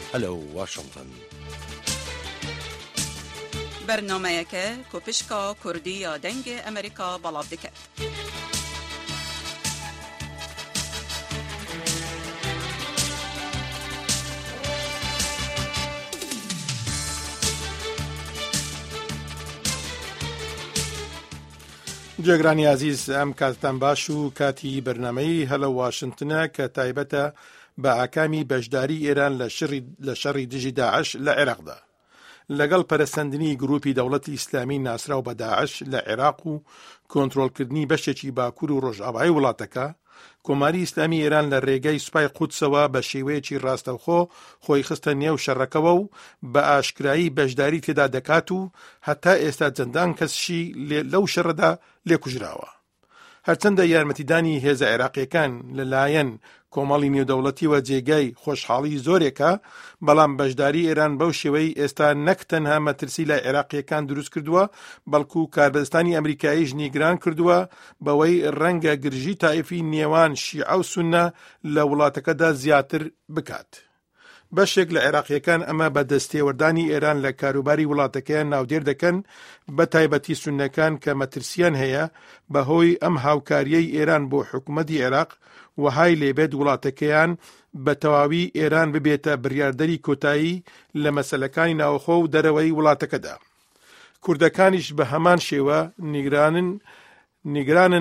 هەلو واشنطن. برنامه‌یەکە کوپشکا کوردی یا دنگ ئەمریکا بەڵاو دەکات. جێگرانی عزیز، ئەم کاتتان باش و کاتی بەرنامەی هەلە واشنتنە کە تایبەتە بە ئاکامی بەشداری ئێران لە شەڕی دژی داعش لە عێراقدا لەگەڵ پەرەسەندنی گروپی دەوڵەتی ئیسلامی ناسراو بە داعش لە عێراق و کۆنتڕۆڵکردنی بەشێکی باکوور و ڕۆژئاوایی وڵاتەکە. کۆماری ئیسلامی ئێران لە ڕێگەی سوپای قودسەوە بە شێوەیەکی ڕاستەوخۆ خۆی خستە نێو شەڕەکەوە و بە ئاشکرایی بەشداری تێدا دەکات و هەتا ئێستا چەندان کەسشی لەو شەڕەدا لێکوژراوە. هەرچەندە یارمەتیدانی هێزە عێراقیەکان لەلایەن کۆمەڵی نێودەوڵەتیوە جێگای خۆشحاڵی زۆرێکە، بەڵام بەشداری ئێران بەو شێوەی ئێستا نەک تەنها مەترسی لە عێراقیەکان دروست کردووە، بەڵکو کاربەدەستانی ئەمریکاییش نیگران کردووە بەوەی ڕەنگە گرژی تایفی نێوان شیعە و سوننە لە وڵاتەکەدا زیاتر بکات. بەشێک لە عێراقیەکان ئەمە بە دەستێوەردانی ئێران لە کاروباری وڵاتەکەیان ناودێر دەکەن، بە تایبەتی سوننەکان کە مەترسیان هەیە بەهۆی ئەم هاوکاریەی ئێران بۆ حکوومەتی عێراق وهای لێبێت وڵاتەکەیان بە تەواوی ئێران ببێتە بڕیاردەری کۆتایی لە مەسەلەکانی ناوخۆ و دەرەوەی وڵاتەکەدا. کوردەکانیش بە هەمان شێوە نیگرانن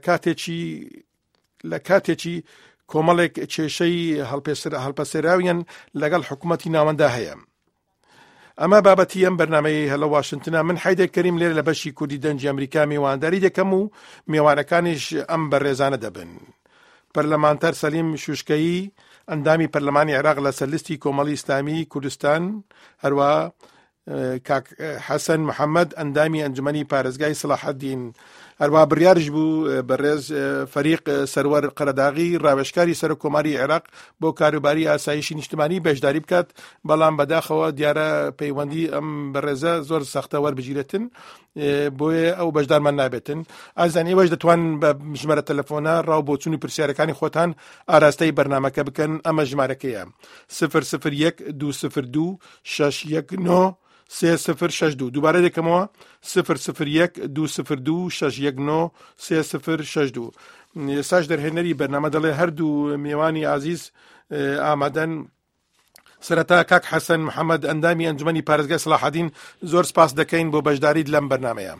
لە کاتێکی کۆمەڵێک کێشەی هەڵپەسێراویان لەگەڵ حکوومەتی ناوەندا هەیە. ئەمە بابەتی ئەم بەرنامەی هەلە واشنتنە. من حەیدەر کەریم لێرە لە بەشی کوردی دەنجی ئەمریکا میوانداری دەکەم و میوانەکانیش ئەم بەڕێزانە دەبن. پەرلەمانتەر سەلیم شوشکەیی ئەندامی پەرلەمانی عێراق لەسەر لیستی کۆمەڵی ئیسلامی کوردستان، هەروە کاک حەسەن محەممەد ئەندامی ئەنجومەنی پارێزگای سەلاحەدین، هەروە بڕیارش بوو بەڕێز فەریق سەروەر قەرەداغی ڕاوێژکاری سەر کۆماری عێراق بۆ کاروباری ئاسایشی نیشتمانی بەشداری بکات، بەڵام بەداخەوە دیارە پەیوەندی ئەم بەڕێزە زۆر سەختە وەربگیرێتن، بۆیە ئەو بەشدارمان نابێتن. ئازان ئێوەش دەتوان بە ژمارە تەلەفۆنە ڕاو بۆ چوونی پرسیارەکانی خۆتان ئاراستەی بەرنامەکە بکەن. ئەمە ژمارەکەیە 001 202 619 3062. دووبارە دەکەمەوە 001 202 619 3062. ساش دەرهێنەری بەرنامە دەڵێ هەردوو میوانی عزیز ئامادەن. سەرەتا کاک حەسەن محەممەد ئەندامی ئەنجومەنی پارێزگای سەلاحەدین، زۆر سپاس دەکەین بۆ بەشداریت لەم بەرنامەیە.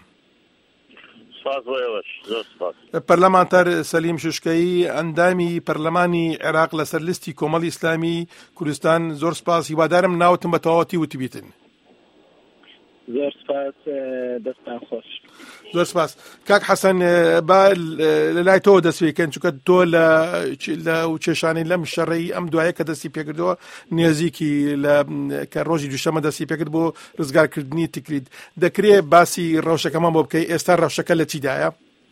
پەرلەمانتەر سەلیم شوشکەیی ئەندامی پەرلەمانی عێراق لەسەر لیستی کۆمەڵی ئیسلامی کوردستان، زۆر سپاس. هیوادارم ناوتم بە تەواوەتی وتبیتن. زۆر سپاس، دەستان خۆش. زۆر سپاس. کاک حەسەن، با لای تۆ دەستپێکەن، چونکە تۆ لە کێشانەی لەم شەڕی ئەم دوایە کە دەستی پێکردەوە نێزیکی کە ڕۆژی دووشەمە دەستی پێکرد بۆ ڕزگارکردنی تکرید. دەکرێت باسی ڕەوشەکەمان بۆ بکەی؟ ئێستا ڕەوشەکە لە چیدایە؟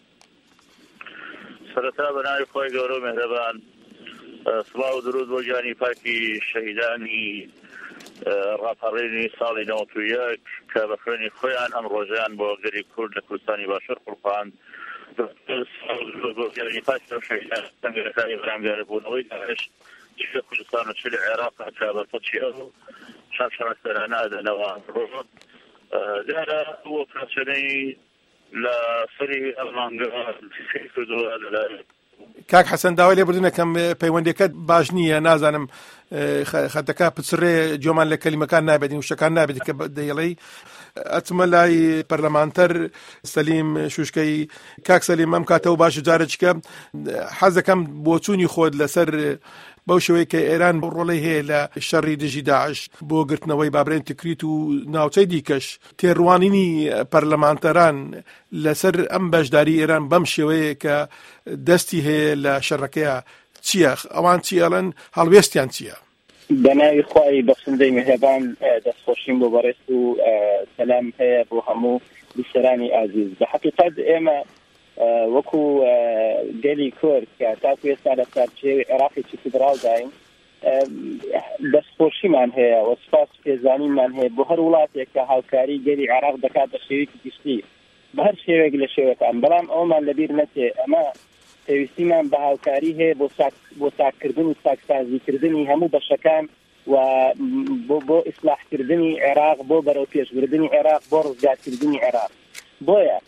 سەرەتا بەناوی خۆی گەورە و مێهرەبان، سڵاو و درود بۆ گیانی پاکی شەهیدانی ڕاپەڕێنی ساڵی 91 کە بە خوێنی خۆیان ئەم ڕۆژیان بۆ گەری کورد لە کوردستانی باشوور قوربان بۆ گەری پاکی شەهیدان سەنگەرەکانی بەرامبەر بوونەوەی داعش چ لە کوردستان و چ لە عێراق هەتا بەرپەرچی ئەو شەڕسەرانە دەنەوە ڕۆژ دیارە بۆ پرسیارەی لە سەری ئەڵمانگە کردووە لەلایەن کاک حەسەن. داوای لێبوردنەکەم پەیوەندەکەت باش نییە، نازانم خەتەکە پچڕێ جۆمان لە کەلیمەکان نابێت، وشەکان نابێت کە دەیڵێی. ئەچمە لای پەرلەمانتەر سەلیم شوشکەی. کاک سەلیم، ئەم کاتەوە باش جارێککە حەز دەکەم بۆ چوونی خۆت لەسەر بەو شێوەیە کە ئێران ڕۆڵی هەیە لە شەڕی دژی داعش بۆ گرتنەوەی بابرێن تکریت و ناوچەی دیکەش، تێڕوانینی پەرلەمانتەران لەسەر ئەم بەشداری ئێران بەم شێوەیە کە دەستی هەیە لە شەڕەکەیە چییە؟ ئەوان چی ئەڵەن؟ هەڵوێستیان چییە؟ بەناوی خوای بەخشندەی مهرەبان، دەستخۆشیم بۆ بەڕێست و سەلام هەیە بۆ هەموو بیسەرانی عزیز. بە حەقیقەت ئێمە وەکو گەلی کورد کە تاکو ئێستا لە سەرچێوی عێراقێکی فیدراڵ داین، دەستخۆشیمان هەیە و سپاس پێزانیمان هەیە بۆ هەر وڵاتێک کە هاوکاری گەلی عێراق دەکات بە شێوەیەکی گشتی بە هەر شێوەیەک لە شێوەکان. بەڵام ئەومان لەبیر نەچێ ئەمە پێویستیمان بە هاوکاری هەیە بۆ ساکردن و ساکسازیکردنی هەموو بەشەکان و بۆ ئیسلاحکردنی عێراق بۆ بەرەو پێشبردننی عێراق بۆ ڕزگارکردنی عێراق بۆیە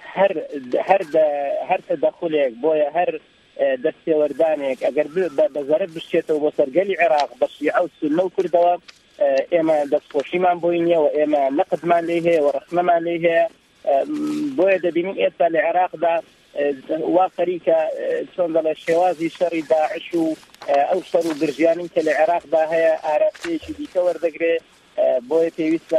هەر تەدەخولێک بۆیە هەر دەستێوەردانێک ئەگەر بەزەرە بشتێتەوە بۆ سەرگەلی عێراق بە شیعە و سوننە و کوردەوە ئێمە دەستخۆشیمان بۆی نییە و ئێمە نەقدمان لێ هەیە و ڕەخنەمان لێ هەیە بۆیە دەبینین ئێستا لە عێراقدا وا خەریکە چۆن دەڵێ شێوازی شەڕی داعش و ئەو شەڕ و گرژیانی کە لە عێراقدا هەیە ئاراستەیەکی دیکە وەردەگرێ بۆیە پێویستە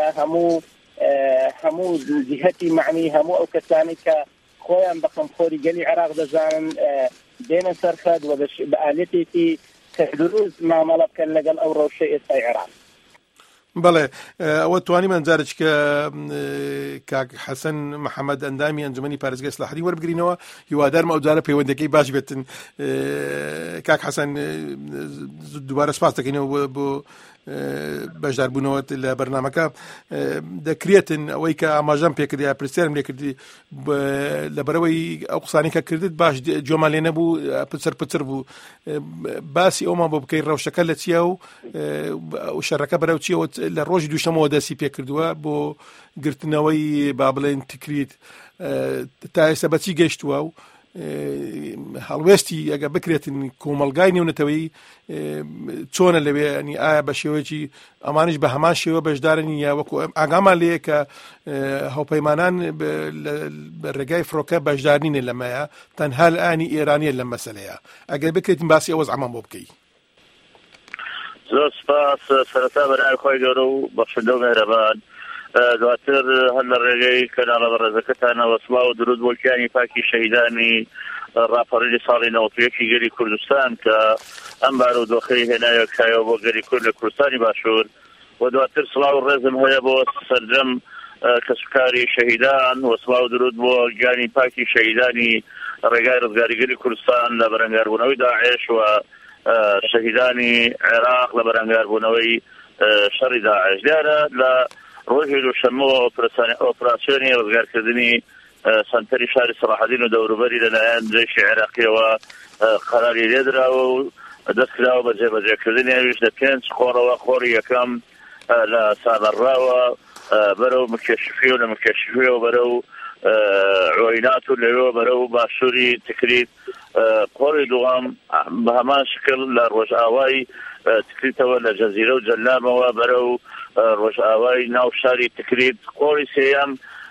هەموو جهەتی معنی هەموو ئەو کەسانی کە خۆیان بە خەمخۆری گەلی عێراق دەزانن دێنە سەرخەد و بە ئالێتێکی کە دروست مامەڵە بکەن لەگەڵ ئەو ڕەوشەی ئێستای عێراق. بەڵێ ئەوە توانیمان جارێک کە کاک حەسەن محەممەد ئەندامی ئەنجومەنی پارێزگای ئیسلاحی وەربگرینەوە هیوادارم ئەو جارە پەیوەندەکەی باش بێتن. کاک حەسەن دووبارە سپاس دەکەینەوە بۆ بەشداربوونەوە لە بەرنامەکە. دەکرێتن ئەوەی کە ئاماژەم پێکردی یا پرسیارم لێ کردی لەبەرەوەی ئەو قسانی کە کردت باش جۆمان لێ نەبوو پچر بوو باسی ئەومان بۆ بکەی ڕەوشەکە لە چیە و شەڕەکە بەرەو چیەوە لە ڕۆژی دووشەمەوە دەستی پێ کردووە بۆ گرتنەوەی با بڵێن تکریت تا ئێستا بەچی گەیشتووە و هەڵوێستی ئەگە بکرێتن کۆمەلگای نێونەتەوەی چۆنە لەوێ ئەنی ئایا بە شێوەیەکی ئەمانش بە هەمان شێوە بەشدارن یا وەکو ئاگامان لێیە کە هەوپەیمانان بە ڕێگای فڕۆکە بەشدارنینە لەمەیە تەنها لە ئانی ئێرانیە لەم مەسەلەیە ئەگەر بکرێتین باسی ئەوەز ئەمان بۆ بکەی. زۆر سپاس سەرەتا بەناوی خۆی گەورە و بەخشندە و مێرەبان. دواتر هەر لە ڕێگەی کەناڵە بەڕێزەکەتانەوە سڵاو و درود بۆ گیانی پاکی شەهیدانی ڕاپەڕینی ساڵی 91 گەلی کوردستان کە ئەم بارودۆخەی هێنایە کایەوە بۆ گەلی کورد لە کوردستانی باشوور و دواتر سڵاو و ڕێزم هەیە بۆ سەرجەم کەسبکاری شەهیدان و سڵاو و درود بۆ گیانی پاکی شەهیدانی ڕێگای ڕزگاریگەری کوردستان لە بەرەنگاربوونەوەی داعش و شەهیدانی عێراق لە بەرەنگاربوونەوەی شەڕی داعش. دیارە لە ڕۆژی دووشەمەوە ئۆپراسیۆنی ڕزگارکردنی سنتەری شاری سەلاحەدین و دەوروبەری لەلایەن جێشی عێراقیەوە قەراری لێدراوە و دەستکراوە بە جێبەجێکردنی ئەویش لە 5 خۆڕەوە خۆڕی یەکەم لە سامەڕاوە بەرەو مکێشفی و لە مکێشفیەوە بەرەو عۆینات و لەوێ بەرەو باشووری تکریت خۆڕی دووەم بە هەمان شکل لە ڕۆژئاوای تکریتەوە لە جەزیرە و جەلامەوە بەرەو ڕۆژئاوای ناو شاری تکریت خۆڕی سێیەم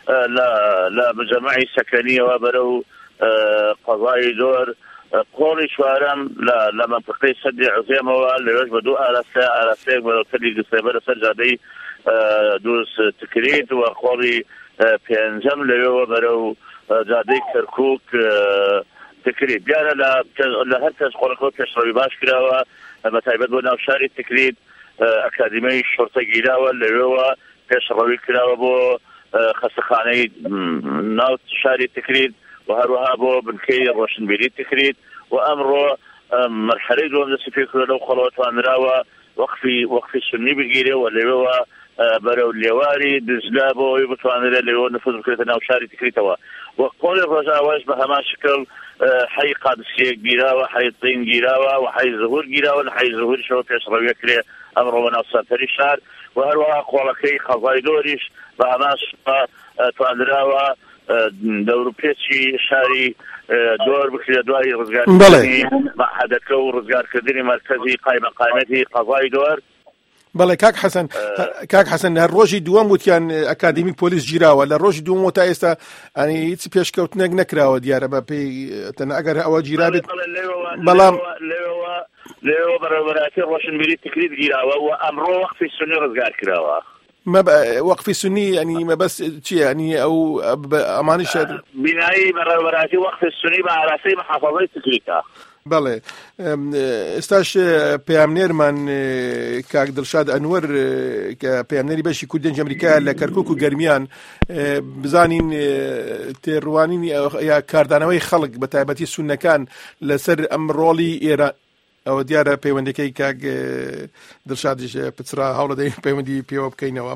لە مجەمەعی سەکەنیەوە بەرەو قەزای دۆر خۆڕی چوارەم لە منطقەی سەدی عوزێمەوە لەوێش بە دوو ئاراستەیەک بەرەو تەلی گستەبە لەسەر جادەی دووس تکریت و خۆڕی پێنجەم لەوێەوە بەرەو جادەی کەرکووک تکریت. دیارە لە هەر کەس خۆڕەکە پێشڕەوی باش کراوە بە تایبەت بۆ ناو شاری تکریت ئەکادیمەی شۆرتە گیراوە لەوێەوە پێشڕەوی کراوە بۆ خەستەخانەی ناو شاری تکریت و هەروەها بۆ بنکەی ڕۆشنبیری تکریت و ئەمڕۆ مەرحەلەی دووەم دەستی پێ کردە لەو خەڵەوە توانراوە وەقفی سنی بگیرێ و لەوێەوە بەرەو لێواری دزلا بۆەوەی بتوانرێت لەوێ نفوذ بکرێتە ناو شاری تکریتەوە. و قۆڵی ڕۆژاواش بە هەمان شکل حی قادسیەک گیراوە، حی تین گیراوە و حی زهور گیراوە. لە حی زهوریشەوە پێشڕەویە کرێ ئەمڕۆ بە ناو سەنتەری شار و هەروەها قۆڵەکەی خەزای دۆریش بە هەمان شقا توانراوە دەوروپێچی شاری دۆر بکرێت دوای ڕزگارکردنی مەعهەدەکە و ڕزگارکردنی مەرکەزی قایمەقامەتی قەزای دۆر. بەڵێ کاک حەسەن هەر ڕۆژی دووەم وتیان ئەکادمی پۆلیس گیراوە، لە ڕۆژی دووەم تا ئێستا ئەنی هیچ پێشکەوتنێک نەکراوە دیارە بە پێی تەنە ئەگەر ئەوە گیرا بێت. بەڵام لێوە بەڕێوەبەراتی ڕۆشنبیری تکریت گیراوە و ئەمڕۆ وەقفی سنی ڕزگار کراوە. وەقفی سنی ئەنی مەبەست چییە؟ ئەنی ئەو ئەمانیش بینایی بەڕێوەبەراتی وەقفی سنی بە ئاراستەی محافەزەی تکریتە. بەڵێ ئێستاش پەیامنێرمان کاک دڵشاد ئەنوەر کە پەیامنێری بەشی کوردی ئەمریکا لە کەرکووک و گەرمیان بزانین تێڕوانین یا کاردانەوەی خەڵک بە تایبەتی سوننەکان لەسەر ئەم ڕۆڵی ئێران ئەوە دیارە پەیوەندەکەی کاک دڵشادیش پچرا هەوڵە دەین پەیوەندی پێوە بکەینەوە.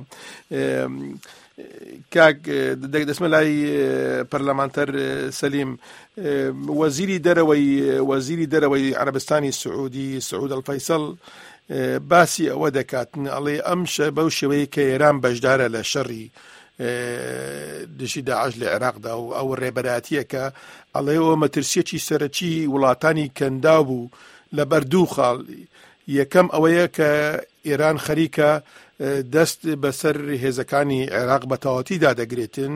کاک دەسمە لای پەرلەمانتەر سەلیم، وەزیری دەرەوەی عەرەبستانی سعودی سعود الفەیسەڵ باسی ئەوە دەکاتن ئەڵێ ئەم بەو شێوەیە کە ئێران بەشدارە لە شەڕی دژی داعش لە عێراقدا و ئەو ڕێبەراتیە کە ئەڵێ ئەوە مەترسیەکی سەرەکی وڵاتانی کەندا بوو لە بەردوو خاڵ. یەکەم ئەوەیە کە ئێران خەریکە دەست بەسەر هێزەکانی عێراق بە تەواوەتیدا دەگرێتن.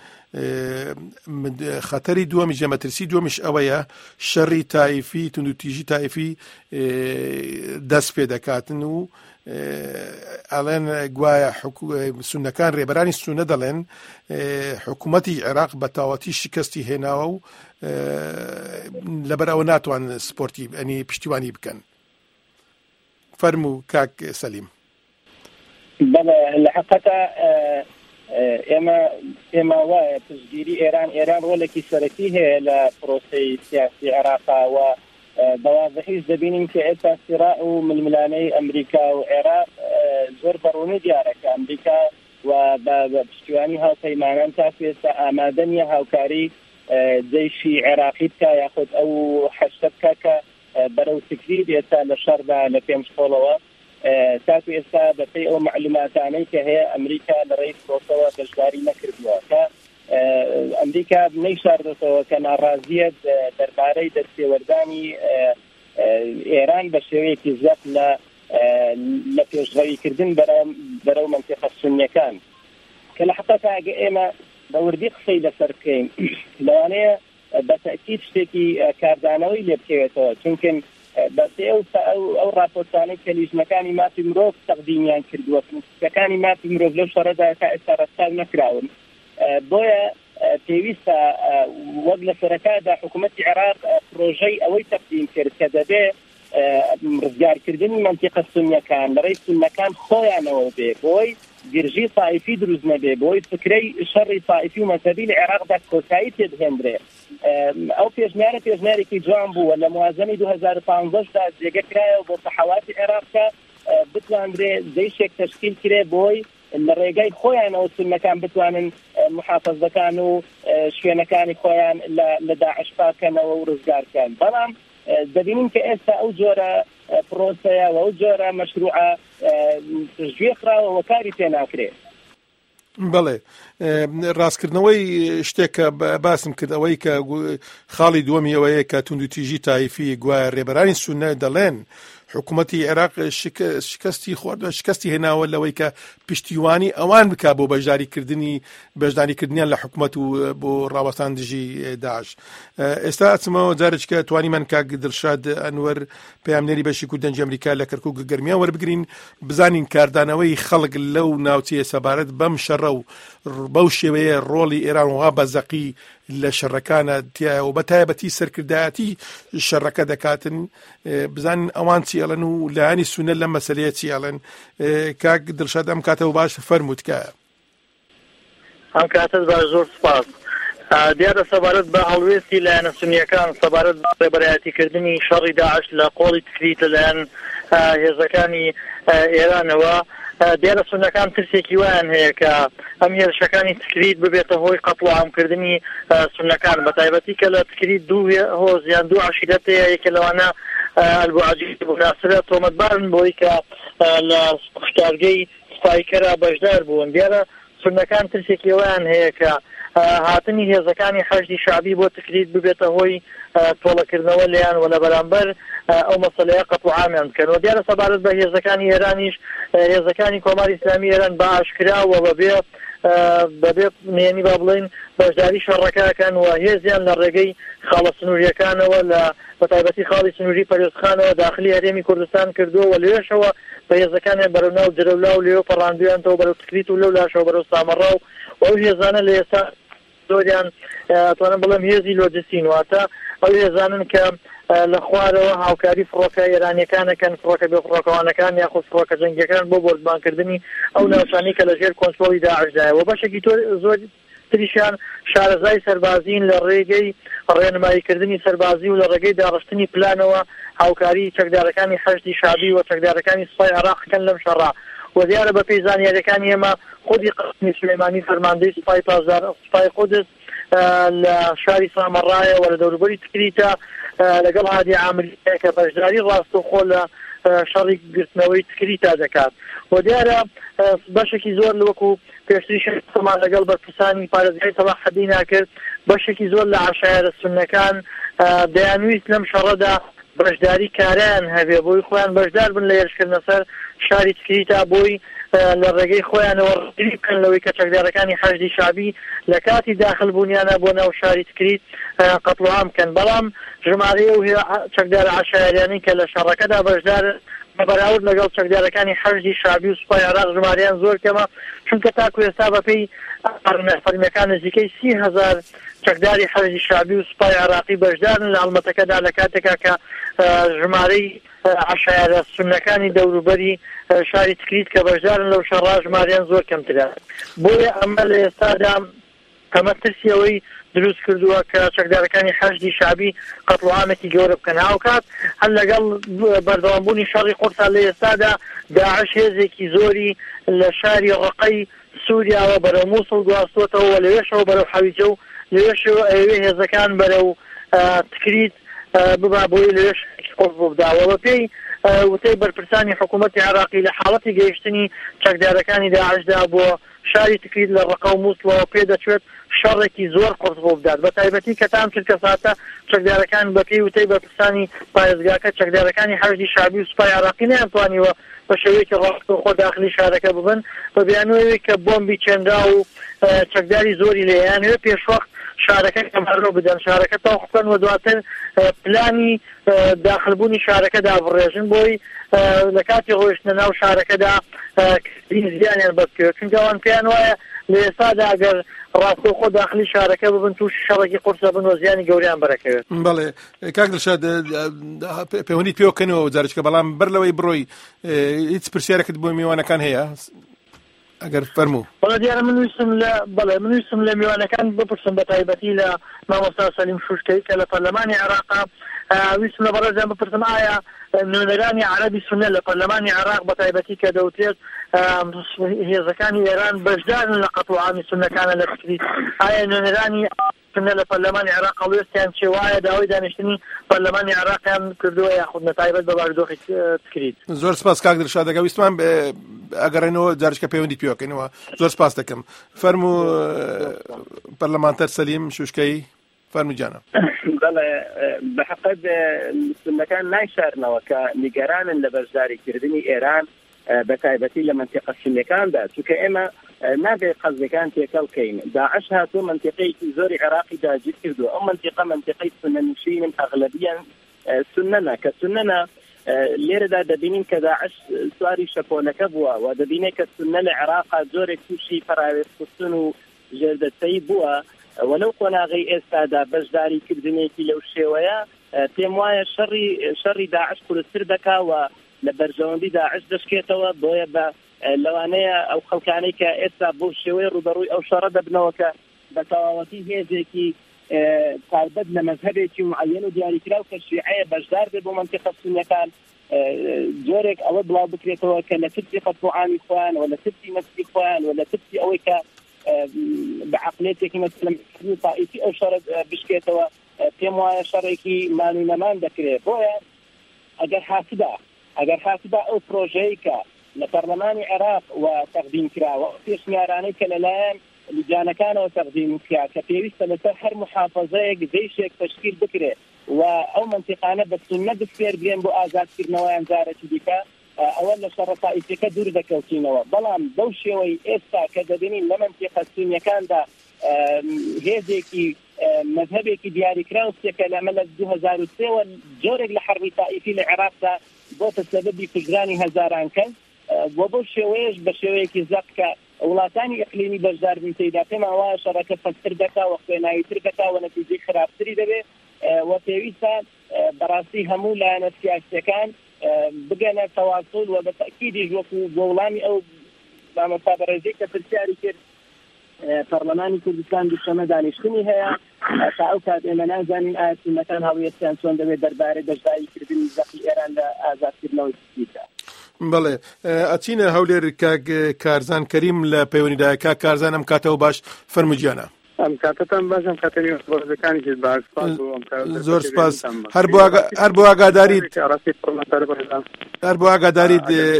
خەتەری دووەمیش مەترسی دووەمیش ئەوەیە شەڕی تایفی توندوتیژی تایفی دەست پێ دەکاتن و ئەڵێن گوایە سونەکان ڕێبەرانی سونە دەڵێن حکوومەتی عێراق بە تاوەتی شکستی هێناوە و لەبەر ئەوە ناتوان سپۆرتی ئەنی پشتیوانی بکەن. فەرموو کاک سەلیم. بەڵێ لە حەقەتە ئێمە وایە پشتگیری ئێران ڕۆلێکی سەرەکی هەیە لە پرۆسەی سیاسی عێراقا و بەوازەحیش دەبینین کە ئێستا سیراء و ململانەی ئەمریکا و عێراق زۆر بەڕوونی دیارەکە ئەمریکا و بە پشتیوانی هاوپەیمانان تا ئێستا ئامادە نیە هاوکاری جەیشی عێراقی بکە یاخود ئەو حەشتە بکە کە بەرەو تکریر ئێستا لە شەڕدا لە پێنج خۆڵەوە تاکو ئێستا بەپێی ئەو معلوماتانەی کە هەیە ئەمریکا لە ڕێی پرۆسەوە بەشداری نەکردووە کە ئەمریکا نەیشاردەوە کە ناڕازیەت دەربارەی دەستێوەردانی ئێران بە شێوەیەکی زیاد لە پێشڕەویکردن بەرەو مەنتیقە سونیەکان کە لە حەقیقەتە ئەگە ئێمە بە وردی قسەی لەسەر بکەین لەوانەیە بە تەکید شتێکی کاردانەوەی لێ بکەوێتەوە چونکە بەسێ ئەو راپۆرتانەی کە لیژنەکانی مافی مرۆڤ تەقدیمیان کردووە پرسیەکانی مافی مرۆڤ لەو شەڕەدا تا ئێستا ڕەچاو نەکراون بۆیە پێویستە وەک لە سەرەتادا حکوومەتی عێراق پرۆژەی ئەوەی تەقدیم کرد کە دەبێ ڕزگارکردنی مەنتیقە سونیەکان لە ڕێی سونەکان خۆیانەوە بێ بۆی گرژی تایفی دروست نەبێ بۆی فکرەی شەڕی تایفی و مەذهبی لە عێراقدا کۆتایی پێدهێنرێ. ئەو پێشنیارێکی جوان بووە لە موازنەی 2015دا جێگەکرایەوە بۆ سەحەواتی عێراقکە بتوانرێ دەیشێک تەشکیل کرێ بۆی لە ڕێگای خۆیانەوە سونەکان بتوانن محافەزەکان و شوێنەکانی خۆیان لە داعش پاکەنەوە و ڕزگارکەن. بەڵام دەبینین کە ئێستا ئەو جۆرە پرۆسەیە و ئەو جۆرە مەشروعە پشتگوێخراوە و کاری پێ ناکرێت. بەڵێ ڕاستکردنەوەی شتێکە باسم کرد ئەوەی کە خاڵی دووەمی ئەوەیە کە توندوتیژی تایفی گوایە ڕێبەرانی سونە دەڵێن حکوومەتی عێراق شکستی هێناوە لەوەی کە پشتیوانی ئەوان بک بۆ بەشداریکردنیان لە حکوومەت و بۆ ڕاوەستان دژی داعش. ئێستا ئەچمەوە جارێککە توانیمان کاک دڵشاد ئەنوەر پەیامنێری بەشی کوردەنجی ئەمریکا لە کەرکووک گەرمیان وەربگرین بزانین کاردانەوەی خەڵک لەو ناوچەیە سەبارەت بەم شەڕە و بەو شێوەیە ڕۆڵی ئێران وها بەزەقی لە شەڕەکانە تایە و بە تایبەتی سەرکردایەتی شەڕەکە دەکاتن بزانین ئەوان چیڵن و لایانی سونە لە مەسەلەیە چیڵن. کاک دڵشاد ئەم کاتەوە باش فەرمووتکە. ئەم کاتت باش زۆر سپاس. دیارە سەبارەت بە هەڵوێستی لایەنە سونیەکان سەبارەت بە ڕێبەرایەتیکردنی شەڕی داعش لە قۆڵی تکریت لەلایەن هێزەکانی ئێرانەوە دیارە سونەکان ترسێکی وایان هەیە کە ئەم هێرشەکانی تکریت ببێتە هۆی قەتڵ و عامکردنی سونەکان بە تایبەتی کە لە تکریت دوو هۆز یان دوو عەشیرەت هەیە یەکێ لەوانە ئەلبوعەجی بوو ناسرە تۆمەتبارن بۆی کە لە قوشتارگەی سپایکەرە بەشدار بوون. دیارە سونەکان ترسێکی وایان هەیە کە هاتنی هێزەکانی حەشدی شعبی بۆ تکریت ببێتە هۆی تۆڵەکردنەوە لەیان و لە بەرامبەر ئەو مەسەلەیە قەتڵ و عامیان بکەن. و دیارە سەبارەت بە هێزەکانی ئێرانیش هێزەکانی کۆماری ئیسلامی ئێران بە ئاشکراوە بەبێ نێنی با بڵێن بەشداری شەڕەکەکەن و هێزیان لە ڕێگەی خاڵە سنووریەکانەوە لە بەتایبەتی خاڵی سنووری پەرێزخانەوە داخلی هەرێمی کوردستان کردووە و لێشەوە بە هێزەکانیان بەرەوناو جرەولا و لێو پەڕاندویانەوە بەرەو تکریت و لەو لاشەوە بەرەو سامەڕا و ئەو هێزانە لە ئێستا زۆریان توانم بڵێم هێزی لۆجستین واتە ئەو هێزانن کە لە خوارەوە هاوکاری فڕۆکە ئێرانیەکانەکەن فڕۆکە بێ فڕۆکەوانەکان یاخود فڕۆکە جەنگیەکان بۆ بۆربانکردنی ئەو ناوچانەی کە لەژێر کۆنترۆڵی داعشدایە و بەشێکی زۆر تریشیان شارەزای سەربازین لە ڕێگەی ڕێنماییکردنی سەربازی و لە ڕێگەی داڕشتنی پلانەوە هاوکاری چەکدارەکانی حەشدی شعبی و چەکدارەکانی سوپای عێراقکەن لەم شەڕا و دیارە بە پێی زانیاریەکانی ئێمە خودی قاسمی سلێمانی فەرماندەی سوپای پاسدار سوپای قودس لە شاری سامەڕایەوە لە دەوروبەری تکریتە لەگەڵ هادی عامری کە بەشداری ڕاستەوخۆ لە شەڕی گرتنەوەی تکریتا دەکات و دیارە بەشێکی زۆر وەکو پێشتری شەمان لەگەڵ بەرپرسانی پارێزگای سەلاح حەدی ناکرد بەشێکی زۆر لە عشایرە سوننەکان دەیانویست لەم شەڕەدا بەشداری کاریان هەبێ بۆی خۆیان بەشدار بن لە هێرشکردنە سەر شاری تکریتا بۆی لە ڕێگەی خۆیانەوە ڕێگری بکەن لەوەی کە چەکدارەکانی حەشدی شعبی لە کاتی داخلبوونیانە بۆ ناو شاری تکریت قەتڵعام بکەن بەڵام ژمارەیە و چەکدارە عشایریانی کە لە شەڕەکەدا بەشدار بەراورد لەگەڵ چەکدارەکانی حەشدی شعبی و سوپای عێراق ژمارەیان زۆر کەمە چونکە تاکو ئێستا بەپێی فەرمیەکان نزیکەی 30,000 چەکداری حەشدی شعبی و سوپای عێراقی بەشدارن لە هەڵمەتەکەدا لە کاتێکا کە ژمارەی عشایرە سوننەکانی دەوروبەری شاری تکریت کە بەشدارن لەو شەڕا ژمارەیان زۆر کەمترە بۆیە ئەمە لە ئێستادا ئەمە ترسیەوەی دروست کردووە کە چەکدارەکانی حەشدی شعبی قەتڵعامێکی گەورە بکەن هاوکات هەر لەگەڵ بەردەوامبوونی شەڕی قورسا لە ئێستادا داعش هێزێکی زۆری لە شاری ڕقەی سووریاوە بەرەو مووسڵ گواستوتەوە لەوێشەوە بەرەو حەویجە و لەوێشەوە ئەوێ هێزەکان بەرەو تکریت ببا بۆی لەوێش قورس بۆ بداوە بەپێی وتەی بەرپرسانی حکوومەتی عێراقی لە حاڵەتی گەیشتنی چەکدارەکانی داعشدا بۆ شاری تکریت لە ڕقە و مووسڵەوە پێ دەچێت شەڕێکی زۆر قورس بۆ بدات بە تایبەتی کە تام کرد کە ساتە چەکدارەکان بەپێی وتەی بەرپرسانی پارێزگاکە چەکدارەکانی حەشدی شعبی و سوپای عێراقی نەیانتوانیوە بە شێوەیەکی ڕاستەوخۆ داخلی شارەکە ببن بە بیانوەیەوەی کە بۆمبی چێنرا و چەکداری زۆری لێیانوێ پێشوەخت شارەکە کەمارۆ بدەن شارەکە تاوق بکەن و دواتر پلانی داخلبوونی شارەکە دابڕێژن بۆی لە کاتی ڕۆیشتنە ناو شارەکەدا زیانیان بەبکەوێت چونکە ئەوان پێیان وایە لە ئێستادا ئەگەر ڕاستەوخۆ داخلی شارەکە ببن تووش شەڕێکی قورسە بن و زیانی گەوریان بەرەکەوێت. بەڵێ کاک دڵشاد پەیوەندیت پێوەکەنەوە جارێککە بەڵام بەر لەوەی بڕۆی هیچ پرسیارێکت بۆ میوانەکان هەیە ئەگەر فەرموو. بەڵێ دیارە من ویستم لە میوانەکان بپرسم بە تایبەتی لە مامۆستا سەلیم شوشکەی کە لە پەرلەمانی عێراقا ویستم لە بەڕێزیان بپرسم ئایا نوێنەرانی عەرەبی سوننە لە پەرلەمانی عێراق بە تایبەتی کە دەوترێت هێزەکانی ئێران بەشدارن لە قەتڵعامی سوننەکانە لە تکریت ئایا نوێنەرانی سوننە لە پەرلەمانی عێراق هەڵوێستیان چێ وایە داوای دانیشتنی پەرلەمانی عێراقیان کردووە یاخود نەتایبەت بە بارودۆخی تکریت. زۆر سپاس کاک دڵشاد ویستمان ئەگەڕێنەوە جارێککە پەیوەندی پێوەکەنەوە زۆر سپاس دەکەم. فەرموو پەرلەمانتەر سەلیم شوشکەی فەرمووجانە. بەڵێ بەحەقەت سوننەکان نایشارنەوە کە نیگەرانن لە بەشداریکردنی ئێران بە تایبەتی لە منتیقە سوننیەکاندا چونکە ئێمە نابێت قەزەکان تێکەڵ بکەین. داعش هاتووە منتیقەیەکی زۆری عێراقی داگیر کردووە ئەو منتیقەی سوننەنشینن ئەغلەبیان سوننەنە کە سوننەنە لێرەدا دەبینین کە داعش سواری شەپۆلەکە بووە و دەبینێت کە سوننە لە عێراقا زۆرێک تووشی پەراوێستکردن و ژێردەچەی بووە وەلەو قۆناغی ئێستادا بەشداریکردنێکی لەو شێوەیە پێم وایە شەڕی داعش قورستر دەکا و لە بەرژەوەندی داعش دەشکێتەوە بۆیە بە لەوانەیە ئەو خەڵکانەی کە ئێستا بۆ شێوەی ڕوبەڕووی ئەو شەڕە دەبنەوە کە بە تەواوەتی هێزێکی تایبەت لە مەذهبێکی معەیەن و دیاریکراو کە شیعەیە بەشدار بێت بۆ منتیقە سوننیەکان جۆرێک ئەوە بڵاو بکرێتەوە کە لە ترسی قەتڵعامی خۆیان و لە ترسی مەسکی خۆیان و لە ترسی ئەوەی کە بعقلێتێکی مەسلەم تائیفی ئەو شەڕ بشکێتەوە پێم وایە شەڕێکی مانوونەمان دەکرێت بۆیە ئەگەر حاسدا ئەو پرۆژەیە کە لە پەرلەمانی عێراق و تەقدیم کراوە پێشنیارانەی کە لەلایەن لجانەکانەوە تەقدیم کرا کە پێویستە لەسەر هەر محافەزەیەک دەیشێک تەشکیل بکرێت و ئەو منتیقانە بە سوننە بسپێر بێن بۆ ئازادکردنەوەیان جارێکی دیکە ئەوە لە شەڕە تائیفیەکە دوور دەکەوتینەوە بەڵام بەو شێوەی ئێستا کە دەبینین لە منتیقە سوننیەکاندا هێزێکی مەذهبێکی دیاریکراوسێکە لەمە لە 2003 جۆرێک لە حەربی تائیفی لە عێراقدا بۆتە سەبەبی کوژرانی هەزاران کەس و بۆ شێوەیەش بە شێوەیەکی زەق کە وڵاتانی ئەقلیمی بەشدار بن تێیدا پێمان وایە شەڕەکە فەستر دەکا و خوێناویتر دەکا و نەتیجەی خراپتری دەبێت و پێویستە بەڕاستی هەموو لایەنە سیاسیەکان بگەنە تەواصل و بە تەکیدیش وەکو بۆ وڵامی ئەو مامۆستا بەڕێزەی کە پرسیاری کرد پەرلەمانی کوردستان دووشەمە دانیشتنی هەیە تا ئەو کات ئێمە نازانین ئایا سوننەکان هەڵوێستیان چۆن دەبێت دەربارەی بەشداریکردنی زەقی ئێران لە ئازادکردنەوەی تکریتدا. بەڵێ ئەچینە هەولێر کارزان کەریم لە پەیوەندیدایە کارزان ئەم کاتەوە باش فەرمووجیانە. ئەم کاتتان باشم خەتەنی ڕۆژەکانیش باشپاس زۆر سپاس هەر بۆ ئاگاداریت هەر بۆ ئاگاداریت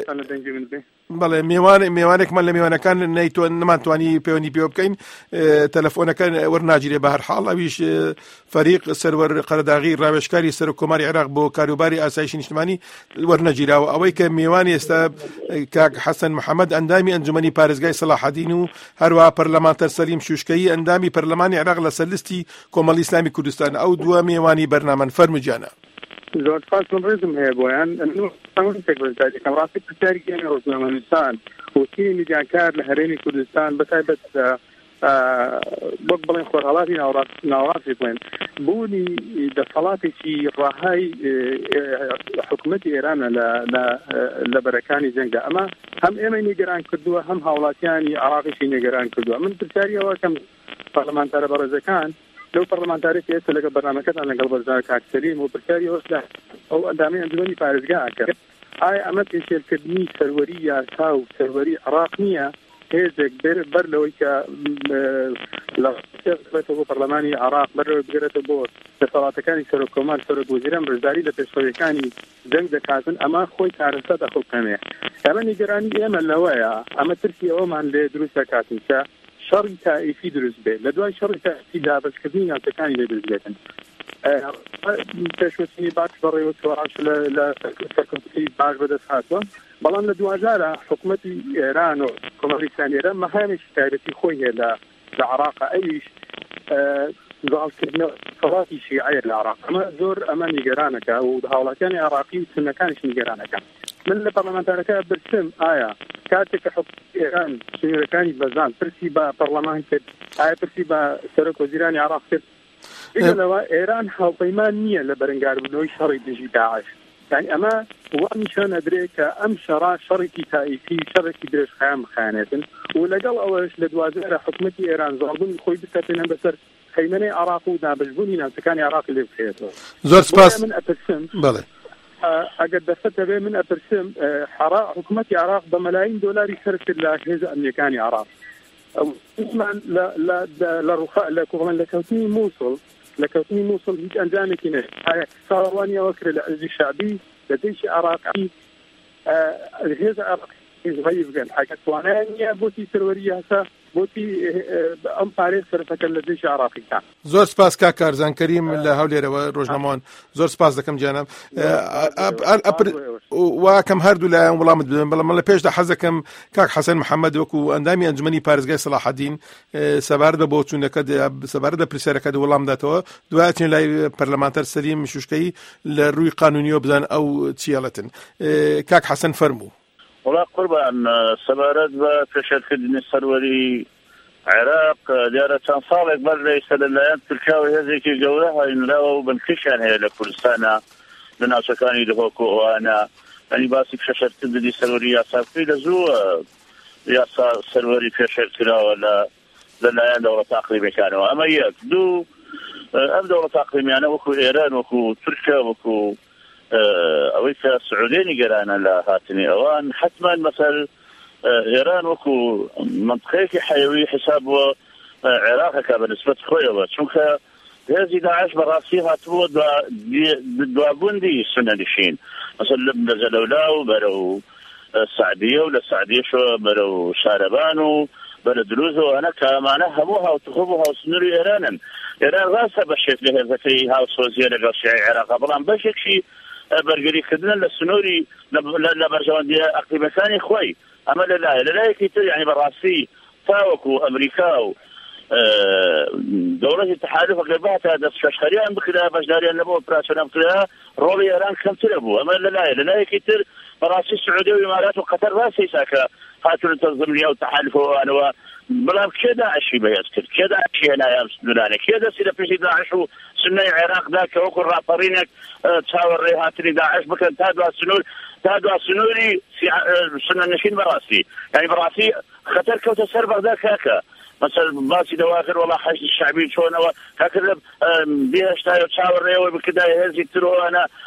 بەڵێ میوانێکمان لە میوانەکان نەمانتوانی پەیوەندی پێوە بکەین تەلەفۆنەکە وەرناگیرێ بە هەر حاڵ ئەویش فەریق سەروەر قەرەداغی ڕاوێژکاری سەر و کۆماری عێراق بۆ کاروباری ئاسایشی نیشتمانی وەرنەگیراوە ئەوەی کە میوانی ئێستا کاک حەسەن محەممەد ئەندامی ئەنجومەنی پارێزگای سەلاحەدین و هەروە پەرلەمانتەر سەلیم شوشکەیی ئەندامی پەرلەمانی عێراق لە سەرلیستی کۆمەڵی ئیسلامی کوردستان ئەو دووە میوانی بەرنامەن فەرمووجیانە زۆر سپاس ڕێزم هەیە بۆیان کەم ڕاستی پرسیارێکی ڕۆژنامەنووسان و تیمی میدیاکار لە هەرێمی کوردستان بەتایبەت وەک بڵێن خۆرهەڵاتی ناوەڕاستی بڵێن بوونی دەسەڵاتێکی ڕاهای حکوومەتی ئێرانە لە بەرەکانی جەنگدا ئەمە هەم ئێمە نیگەران کردووە هەم هاوڵاتیانی عێراقیشی نیگەران کردووە من پرسیاریەوە کەم پەرلەمانتارە بەڕێزەکان لەو پەرلەمانتارێکی ئێستا لەگەڵ بەرنامەکەتان لەگەڵ بەرزان کاکسەلیم و پرسیاری ئەوەشدا ئەو ئەندامی ئەنجومەنی پارێزگا ئەکرد ئایا ئەمە پێشێلکردنی سەروەری یاسا و سەروەری عێراق نییە هێزێک بەر لەوەی کە لەبێتەوە بۆ پەرلەمانی عێراق بەرەوە بگرێتە بۆ دەسەڵاتەکانی سەر و کۆمار سەرۆک وەزیران بەشداری لە پێشڕەویەکانی جەنگ دەکاتن ئەمە خۆی کارەسە دەخۆکەمێ ئەمە نیگەرانی ئێمە لەوەیە ئەمە ترسی ئەوەمان لێ دروست دەکاتن کە شەڕی تائیفی دروست بێت لە دوای شەڕی تائیفی دابەشکردنی ناوچەکانی لێ دروست بێتن پێشوەچینی باش بەڕێوە تۆڕاش لە سەرکەوتنی باش بەدەست هاتووە بەڵام لە دوازارە حکوومەتی ئێران و کۆمەڵی ئیسلامی ئێران مەهامێکی تایبەتی خۆی هەیە لە عێراق ئەویش زاڵکردنەوە سەڵاتی شیعەیە لە عێراق ئەمە زۆر ئەمە نیگەرانەکە و هاوڵاتیانی عێراقی و سنەکانیش نیگەرانەکە من لە پەرلەمانتارەکە برسم ئایا کاتێک کە حکومەتی ئێران سنوورەکانی بەزان پرسی بە پەرلەمان کرد ئایا پرسی بە سەرۆک وەزیرانی عێراق کرد لەوە ئێران هاوپەیمان نییە لە بەرەنگاربوونەوەی شەڕی دژی داعش یعنی ئەمە وان نیشان ئەدرێ کە ئەم شەڕا شەڕێکی تائیفی شەڕێکی درێژخایان بخایەنێتن و لەگەڵ ئەوەش لە دوازارە حکومەتی ئێران زاڵبوونی خۆی بکاتێنە بەسەر خەیمەنەی عێراق و دابەشبوونی ناوچەکانی عێراق لێ بخێتەوە زۆر سپاس من ئەپرسم بەڵێ ئەگەر دەستە بێ من ئەپرسم حکومەتی عێراق بە مەلاین دۆلاری سەر کرد لە هێزە ئەمریکانی عێراق عثمان لە کوڕمن لەکەوتنی مووسڵ لەکەوتنی مووسڵ هیچ ئەنجامێکی نێ ساڵوانیەوە کرد لە عەرزی شعبی لە دەیشی عێراقی هێزە عێراقی زغی بگەن ئەگەر توانایان نییە بۆتی سەروەری یاسا بۆتی ئەم پارێز سەرەتەکە لە دەیشی عێراقیکان زۆر سپاس کاک کارزان کەریم لە هەولێرەوە ڕۆژنامەوان زۆر سپاس دەکەم جانم واکەم هەردوو لایەن وەڵامت بدەن بەڵام لە پێشدا حەز دەکەم کاک حەسەن محەممەد وەکو ئەندامی ئەنجومەنی پارێزگای سەلاحەدین سەبارەت بە بۆچوونەکە سەبارەت بە پرسیارەکە وەڵام داتەوە دوای چێن لای پەرلەمانتەر سەلیم شوشکەی لە ڕووی قانونیەوە بزان ئەو چیاڵەتن کاک حەسەن فەرموو وڵا قوربان سەبارەت بە پێشێلکردنی سەروەری عێراق دیارە چەند ساڵێک بەر لەیسە لەلایەن تورکیا و هێزێکی گەورە هاوینراوە و بنکەشیان هەیە لە کوردستانە لە ناوچەکانی دهۆک و ئەوانە ئەنی باسی پێشێلکردنی سەروەری یاساکوی لە زوو یاسا سەروەری پێشێلکراوە لەلایەن دەوڵەت ئاقلیمیەکانەوە ئەمە یەک دوو ئەم دەوڵەت ئاقلیمیانە وەکو ئێران وەکو تورکیا وەکو ئەوەی کە سعودی نیگەرانە لە هاتنی ئەوان حتما مەسەل ئێران وەکو منطقەیەکی حەیوی حساب بۆ عێراقەکە بە نسبەت خۆیەوە چونکە هێزی داعش بەڕاستی هاتبووە دوابووندی سنەنشین مەسەل لە جەلەولا و بەرەو سعدیە و لە سعدیەشەوە بەرەو شارەبان و بەرە دروزەوە ئەنە کامانە هەموو هاوتخۆ و هاوسنووری ئێرانن ئێران ڕاستە بەشێک لە هێزەکەی هاوسۆزیە لەگەڵ شیعی عێراق بەڵام بەشێکی بەرگریکردن لە سنووری لە بەرژەوەندیە ئەقلیمەکانی خۆی ئەمە لەلایەکی تر یعنی بەڕاستی تاوەکو ئەمریکا و دەوڵەتی تحالف ئەگەر باتە دەستپێشخەریان بکرا بەشداریان لەبەوە ئۆپراسیۆنان بکرا ڕۆڵی ئێران کەمترە بوو ئەمە لەلایەکی تر بەڕاستی سعودی و ئیمارات و قەتەر ڕاستی ساکە هاتون تەنظیمیا و تحالفەوەوانەوە بەڵام کێ داعشی بەهێز کرد کێ داعشی هێنایان سنوورانە کێ دەستی لە پێشی داعش و سنەی عێراقدا کە وەکو ڕاپەڕینێک چاوەڕێ هاتنی داعش بکەن تا دوا سنووری سنەنشین بەڕاستی یعنی بەڕاستی خەتەر کەوتە سەر بەغدا کاکە مثلا باسی دواخر والله حشد الشعبي شلونەوە کاکر بێهشتا و چاوەڕێەوە بکردای هێزی ترۆوانە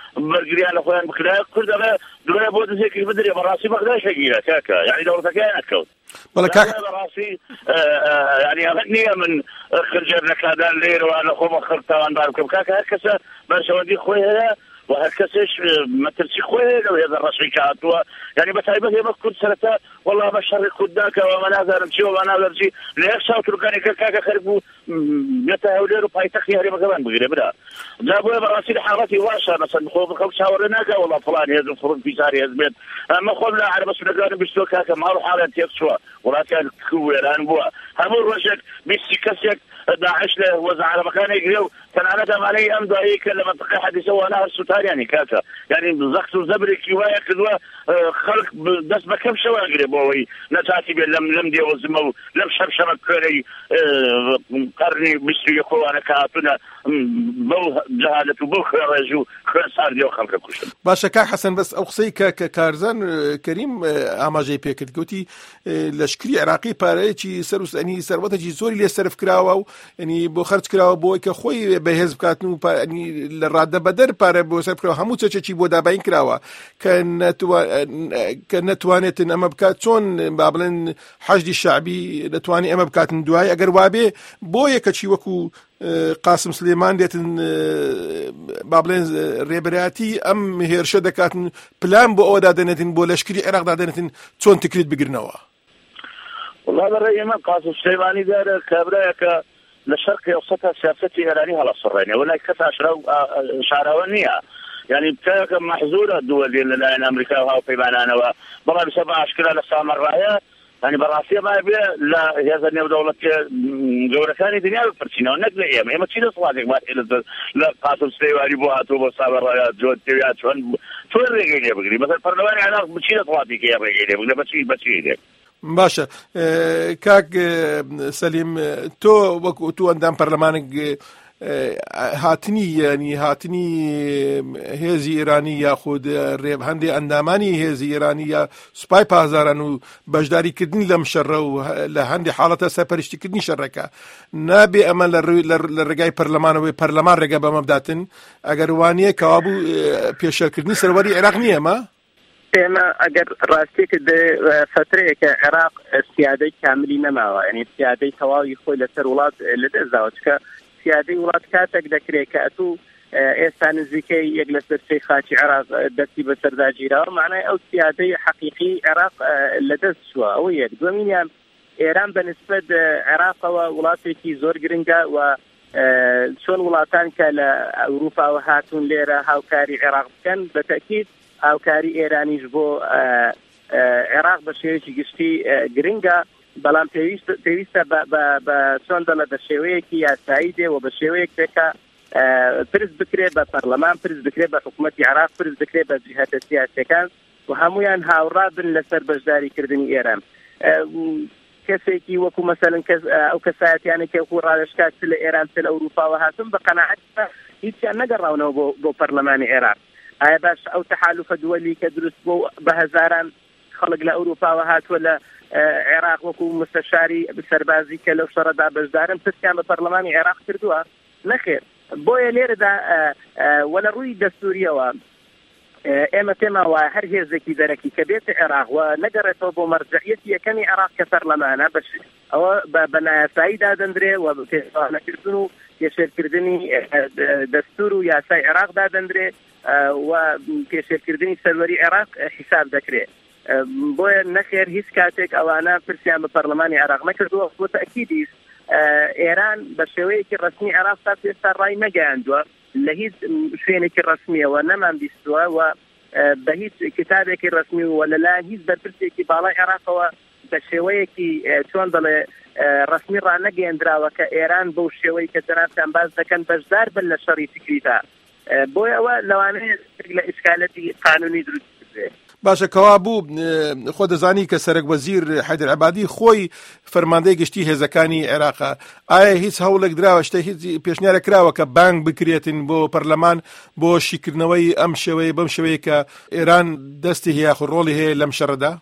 بەرگریان لە خۆیان بکرا کورد ئەمە دوێ بۆ دزێکی بدرێ بەڕاستی بەغدا شەگیرە کاکە یعنی دەوڵەتەکەیان نەکەوت بەڕاستی یعنی ئەمە نییە من خرجەر نەکادان لێرەوە لە خۆمە خڕتاوان بار بکەم کاکە هەر کەسە بەشەوەندی خۆی هەیە و هەر کەسێش مەترسی خۆی هەیە لەو هێزە ڕەشەی کە هاتووە یعنی بەتایبەت ئێمە کورد سەرەتا وەڵا بە شەڕی کورد ناکەوە ئەمە نازانم چی وەڵا نازانم چی لە یەک ساو تورکانێکە کاکە خەرب بوو بێتە هەولێر و پایتەختی هەرێمەکەمان بگرێ برا جا بۆیە بەڕاستی لە حاڵەتی واشە مەسەن خۆ خەڵک چاوەڕێ ناکە وەڵا فڵان هێز فڕن پیساری هێز بێت ئەمە خۆم لە عەربە سوودەکانم بیستۆ کاکە ماڵ و حاڵیان تێک چووە وڵاتیان وێران بووە هەموو ڕۆژێک بیستی کەسێک داعش لە وەزە عەرەبەکانی گرێ و تەنانەت ئەمانەی ئەم دوایی کە لە مەنتیقەی حەدیسە وانە هەر سوتاریانی کاکە یعنی زەخت و زەبرێکی وایە کردووە خەڵک دەست بە کەم شەوە گرێ بۆەوەی نەچاتی بێت لەم دێوەزمە و لەم شەمشەمە کۆرەی قەرنی 21 کە هاتوونە بەو جەهالەت و بەو خوێڕێژ و خوێن ساردی و خەڵکە کوشتن. باشە کاک حەسەن بەس ئەو قسەی کە کارزان کەریم ئاماژەی پێکرد گوتی لەشکری عێراقی پارەیەکی سەر و ئەنی سەروەتێکی زۆری لێ سەرف کراوە و ینی بۆ خەرج کراوە بۆی کە خۆی بەهێز بکاتن و لە ڕادە بەدەر پارە بۆ سەر کراوە هەموو چەچێکی بۆ دابین کراوە کە نەتوانێتن ئەمە بکات چۆن با بڵێن حەشدی شعبی دەتوانێت ئەمە بکاتن دوای ئەگەر وابێ بۆ یەکەچی وەکو قاسم سلێمان دێتن با بڵێن ڕێبەرایەتی ئەم هێرشە دەکاتن پلان بۆ ئەوە دادەنێتن بۆ لەشکری عێراق دادەنێتن چۆن تکریت بگرنەوە. والله بەڕێی ئێمە قاسم سلێمانی دارە کابرایەکە لە شەرقی ئەوسەتا سیاسەتی ئێرانی هەڵەسڕێنێ وەلای کەس شاراوە نییە يعني بتاعك محظورة دول للآن أمريكا وهاوپەیمانانەوە بەڵام سەبا ئاشکرا لە سامەڕایە يعني بەڕاستی ما بێ لە هێزە نێودەوڵەتی گەورەکانی دنیا بپرسینەوە نەک لە ئێمە چی دەسڵاتێک لە قاسم سلێمانی بۆ هاتووە بۆ سامەڕایە جۆن تێویا چۆن ڕێگەی لێ بگری مەسەڵەن پەرلەمانی عێراق چی دەسڵاتێکی ڕێگەی لێ بگرێ بەچی لێ باشە کاک سەلیم تۆ وەکو تو ئەندام پەرلەمانێک هاتنی هێزی ئێرانی یاخود هەندێک ئەندامانی هێزی ئێرانی یا سوپای پازاران و بەشداریکردنی لەم شەڕە و لە هەندێک حاڵەتە سەرپەرشتیکردنی شەڕەکە نابێ ئەمە لە ڕێگای پەرلەمانەوەی پەرلەمان ڕێگە بەمە بداتن ئەگەر وانییە کەوابوو پێشەرکردنی سەروەری عێراق نییە ئەمە ئێمە ئەگەر ڕاستێکە فترەیەکە عێراق سیادەی کاملی نەماوە یعنی سیادەی تەواوی خۆی لەسەر وڵات لەدەستداوە چکە سیادەی وڵات کاتێک دەکرێت کە ئەتوو ئێستا نزیکەی یەک لە سەرچەی خاچی عێراق دەستی بەسەرداگیراوە معنای ئەو سیادەی حەقیقی عێراق لەدەست چووە ئەوە یەک دووەمینیان ئێران بەنسبەت عێراقەوە وڵاتێکی زۆر گرنگە و چۆن وڵاتان کە لە ئەوروپاوە هاتوون لێرە هاوکاری عێراق بکەن بەتەکید هاوکاری ئێرانیش بۆ عێراق بە شێوەیەکی گشتی گرنگە بەڵام پێویستە بە چۆن دەڵێ بە شێوەیەکی یاسایی دێ و بە شێوەیەک پێکە پرس بکرێت بە پەرلەمان پرس بکرێت بە حکوومەتی عێراق پرس بکرێت بە جیهەتە سیاسیەکان و هەمویان هاوڕا بن لەسەر بەشداریکردنی ئێران کەسێکی وەکو مەسەلەن ئەو کەسایەتیانێکی وەکو ڕادەشکات لە ئێران لە ئەوروپاوە هاتون بە قەناعەت هیچیان نەگەڕاونەوە بۆ پەرلەمانی عێراق ئایا باش ئەو تەحالوفە دووەلی کە دروست بۆ بە هەزاران خەڵک لە ئەوروپاوە هاتووە لە عێراق وەکو مستەشاری سەربازی کە لەو شەڕەدا بەشدارن پرسیان بە پەرلەمانی عێراق کردووە نەخێر بۆیە لێرەدا وە لە ڕووی دەستوریەوە ئێمە پێما وایە هەر هێزێکی دەرەکی کە بێتە عێراق و نەگەڕێتەوە بۆ مەرجعیەتی یەکەمی عێراق کە پەرلەمانە ئەوە بە نایاسایی دادەندرێ و پێشێرکردن و پێشێرکردنی دەستور و یاسای عێراق دادەندرێ و پێشێرکردنی سەروەری عێراق حساب دەکرێت بۆیە نەخێر هیچ کاتێک ئەوانە پرسیان بە پەرلەمانی عێراق نەکردووە بۆ تەکیدیش ئێران بە شێوەیەکی ڕسمی عێراق تا پێستا ڕای نەگەیاندووە لە هیچ شوێنێکی ڕسمیەوە نەمان بیستووە و بە هیچ کتابێکی ڕسمی و لەلایەن هیچ بەرپرسێکی باڵای عێراقەوە بە شێوەیەکی چۆن دەڵێ ڕسمی ڕانەگەیاندراوە کە ئێران بەو شێوەی کە جەنابتان باز دەکەن بەشدار بن لە شەڕی فکریدا بۆیە ئەوە لەوانەیە لە ئیشکالەتی قانونی دروست بێت. باشە کەوا بوو خۆ دەزانی کە سەرک وەزیر حەیدەر عەبادی خۆی فەرماندەی گشتی هێزەکانی عێراقە ئایا هیچ هەوڵێک دراوە شتە هیچ پێشنیارە کراوە کە بانگ بکرێتن بۆ پەرلەمان بۆ شیکردنەوەی ئەم شێوەیە بەم شێوەیە کە ئێران دەستی هەیە ڕۆڵی هەیە لەم شەڕەدا؟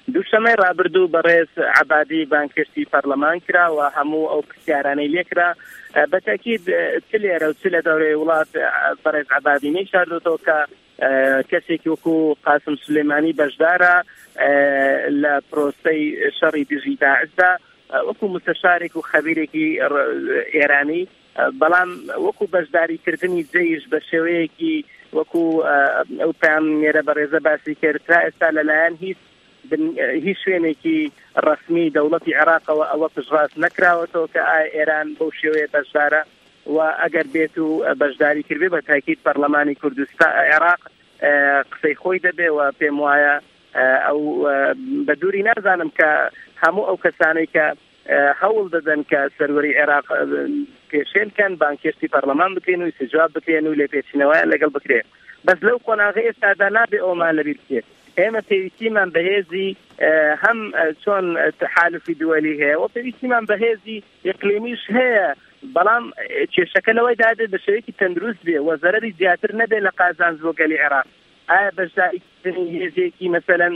دووشەمەی ڕابردوو بەڕێز عەبادی بانکشتی پەرلەمان کرا و هەموو ئەو پرسیارانەی لێکرا بەتاکید چ لێرە و چ لە دەورەی وڵات بەڕێز عەبادی نەیشاردووەوە کە کەسێکی وەکو قاسم سلێمانی بەشدارە لە پرۆسەی شەڕی دژی داعشدا وەکو مستەشارێک و خەبیرێکی ئێرانی، بەڵام وەکو بەشداریکردنی جەیش بە شێوەیەکی وەکو ئەو پامێرە بەڕێزە باسی کردرا ئێستا لەلایەن هیچ شوێنێکی ڕسمی دەوڵەتی عێراقەوە ئەوە پشتڕاست نەکراوەتەوە کە ئێران بەو شێوەیە بەشدارە و ئەگەر بێت و بەشداری کردبێ بە تاکید پەرلەمانی کوردستان عێراق قسەی خۆی دەبێ و پێم وایە ئەو بە دووری نازانم کە هەموو ئەو کەسانەی کە هەوڵ دەدەن کە سەروەری عێراق پێشێنکەن بانکێشتی پەرلەمان بکەین و استجواب بکەین و لێپێچینەوەیان لەگەڵ بکرێن. بەس لەو قۆناغی ئێستادا نابێ ئەومان لەبیر بکرێت. ئێمە پێویستیمان بەهێزی هەم چۆن تحالفی دووەلی هەیە و پێویستیمان بەهێزی ئیقلیمیش هەیە، بەڵام کێشەکە لەوەی دادێت بە شێوەیەکی تەندروست بێ و زەرەری زیاتر نەبێت لە قازانج بۆ گەلی عێراق. ئایا بەشداریکردنی هێزێکی مەسەلەن